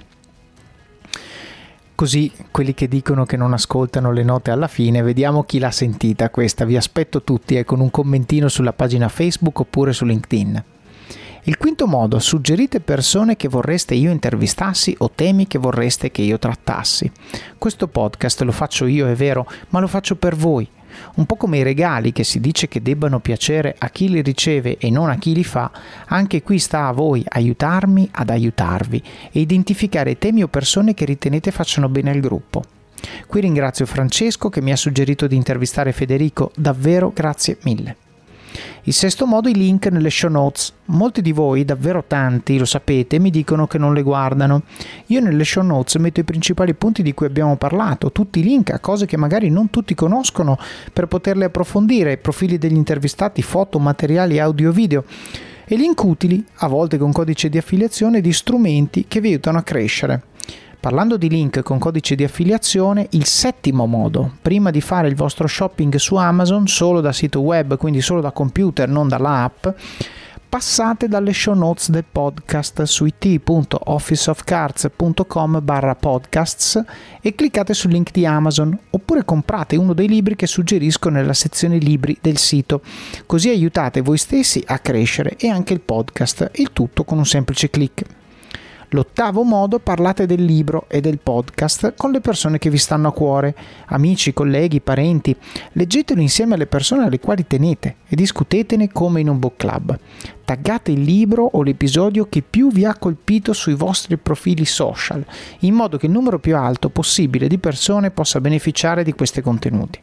Così quelli che dicono che non ascoltano le note alla fine, vediamo chi l'ha sentita questa, vi aspetto tutti eh, con un commentino sulla pagina Facebook oppure su LinkedIn. Il quinto modo, suggerite persone che vorreste io intervistassi o temi che vorreste che io trattassi. Questo podcast lo faccio io, è vero, ma lo faccio per voi. Un po' come i regali che si dice che debbano piacere a chi li riceve e non a chi li fa, anche qui sta a voi aiutarmi ad aiutarvi e identificare temi o persone che ritenete facciano bene al gruppo. Qui ringrazio Francesco che mi ha suggerito di intervistare Federico, davvero grazie mille. Il sesto modo, i link nelle show notes. Molti di voi, davvero tanti, lo sapete, mi dicono che non le guardano. Io nelle show notes metto i principali punti di cui abbiamo parlato, tutti i link a cose che magari non tutti conoscono per poterle approfondire, profili degli intervistati, foto, materiali audio video e link utili, a volte con codice di affiliazione, di strumenti che vi aiutano a crescere. Parlando di link con codice di affiliazione, il settimo modo, prima di fare il vostro shopping su Amazon solo da sito web, quindi solo da computer, non dall'app, passate dalle show notes del podcast su it punto officeofcards punto com barra podcasts e cliccate sul link di Amazon, oppure comprate uno dei libri che suggerisco nella sezione libri del sito, così aiutate voi stessi a crescere e anche il podcast, il tutto con un semplice click. L'ottavo modo, parlate del libro e del podcast con le persone che vi stanno a cuore, amici, colleghi, parenti. Leggetelo insieme alle persone alle quali tenete e discutetene come in un book club. Taggate il libro o l'episodio che più vi ha colpito sui vostri profili social, in modo che il numero più alto possibile di persone possa beneficiare di questi contenuti.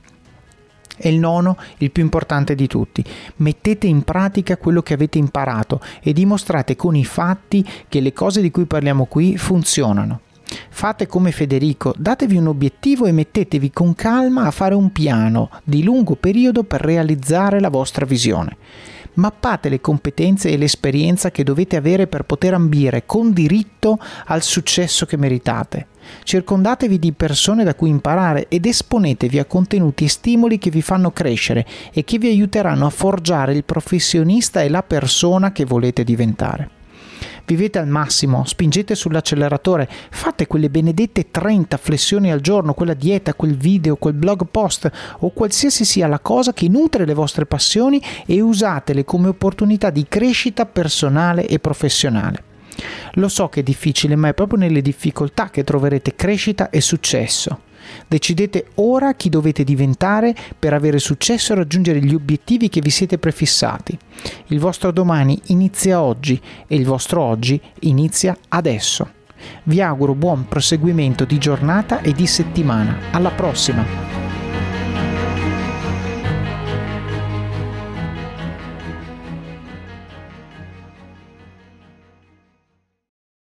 E il nono, il più importante di tutti, mettete in pratica quello che avete imparato e dimostrate con i fatti che le cose di cui parliamo qui funzionano. Fate come Federico, datevi un obiettivo e mettetevi con calma a fare un piano di lungo periodo per realizzare la vostra visione. Mappate le competenze e l'esperienza che dovete avere per poter ambire con diritto al successo che meritate. Circondatevi di persone da cui imparare ed esponetevi a contenuti e stimoli che vi fanno crescere e che vi aiuteranno a forgiare il professionista e la persona che volete diventare. Vivete al massimo, spingete sull'acceleratore, fate quelle benedette trenta flessioni al giorno, quella dieta, quel video, quel blog post o qualsiasi sia la cosa che nutre le vostre passioni e usatele come opportunità di crescita personale e professionale. Lo so che è difficile, ma è proprio nelle difficoltà che troverete crescita e successo. Decidete ora chi dovete diventare per avere successo e raggiungere gli obiettivi che vi siete prefissati. Il vostro domani inizia oggi e il vostro oggi inizia adesso. Vi auguro buon proseguimento di giornata e di settimana. Alla prossima!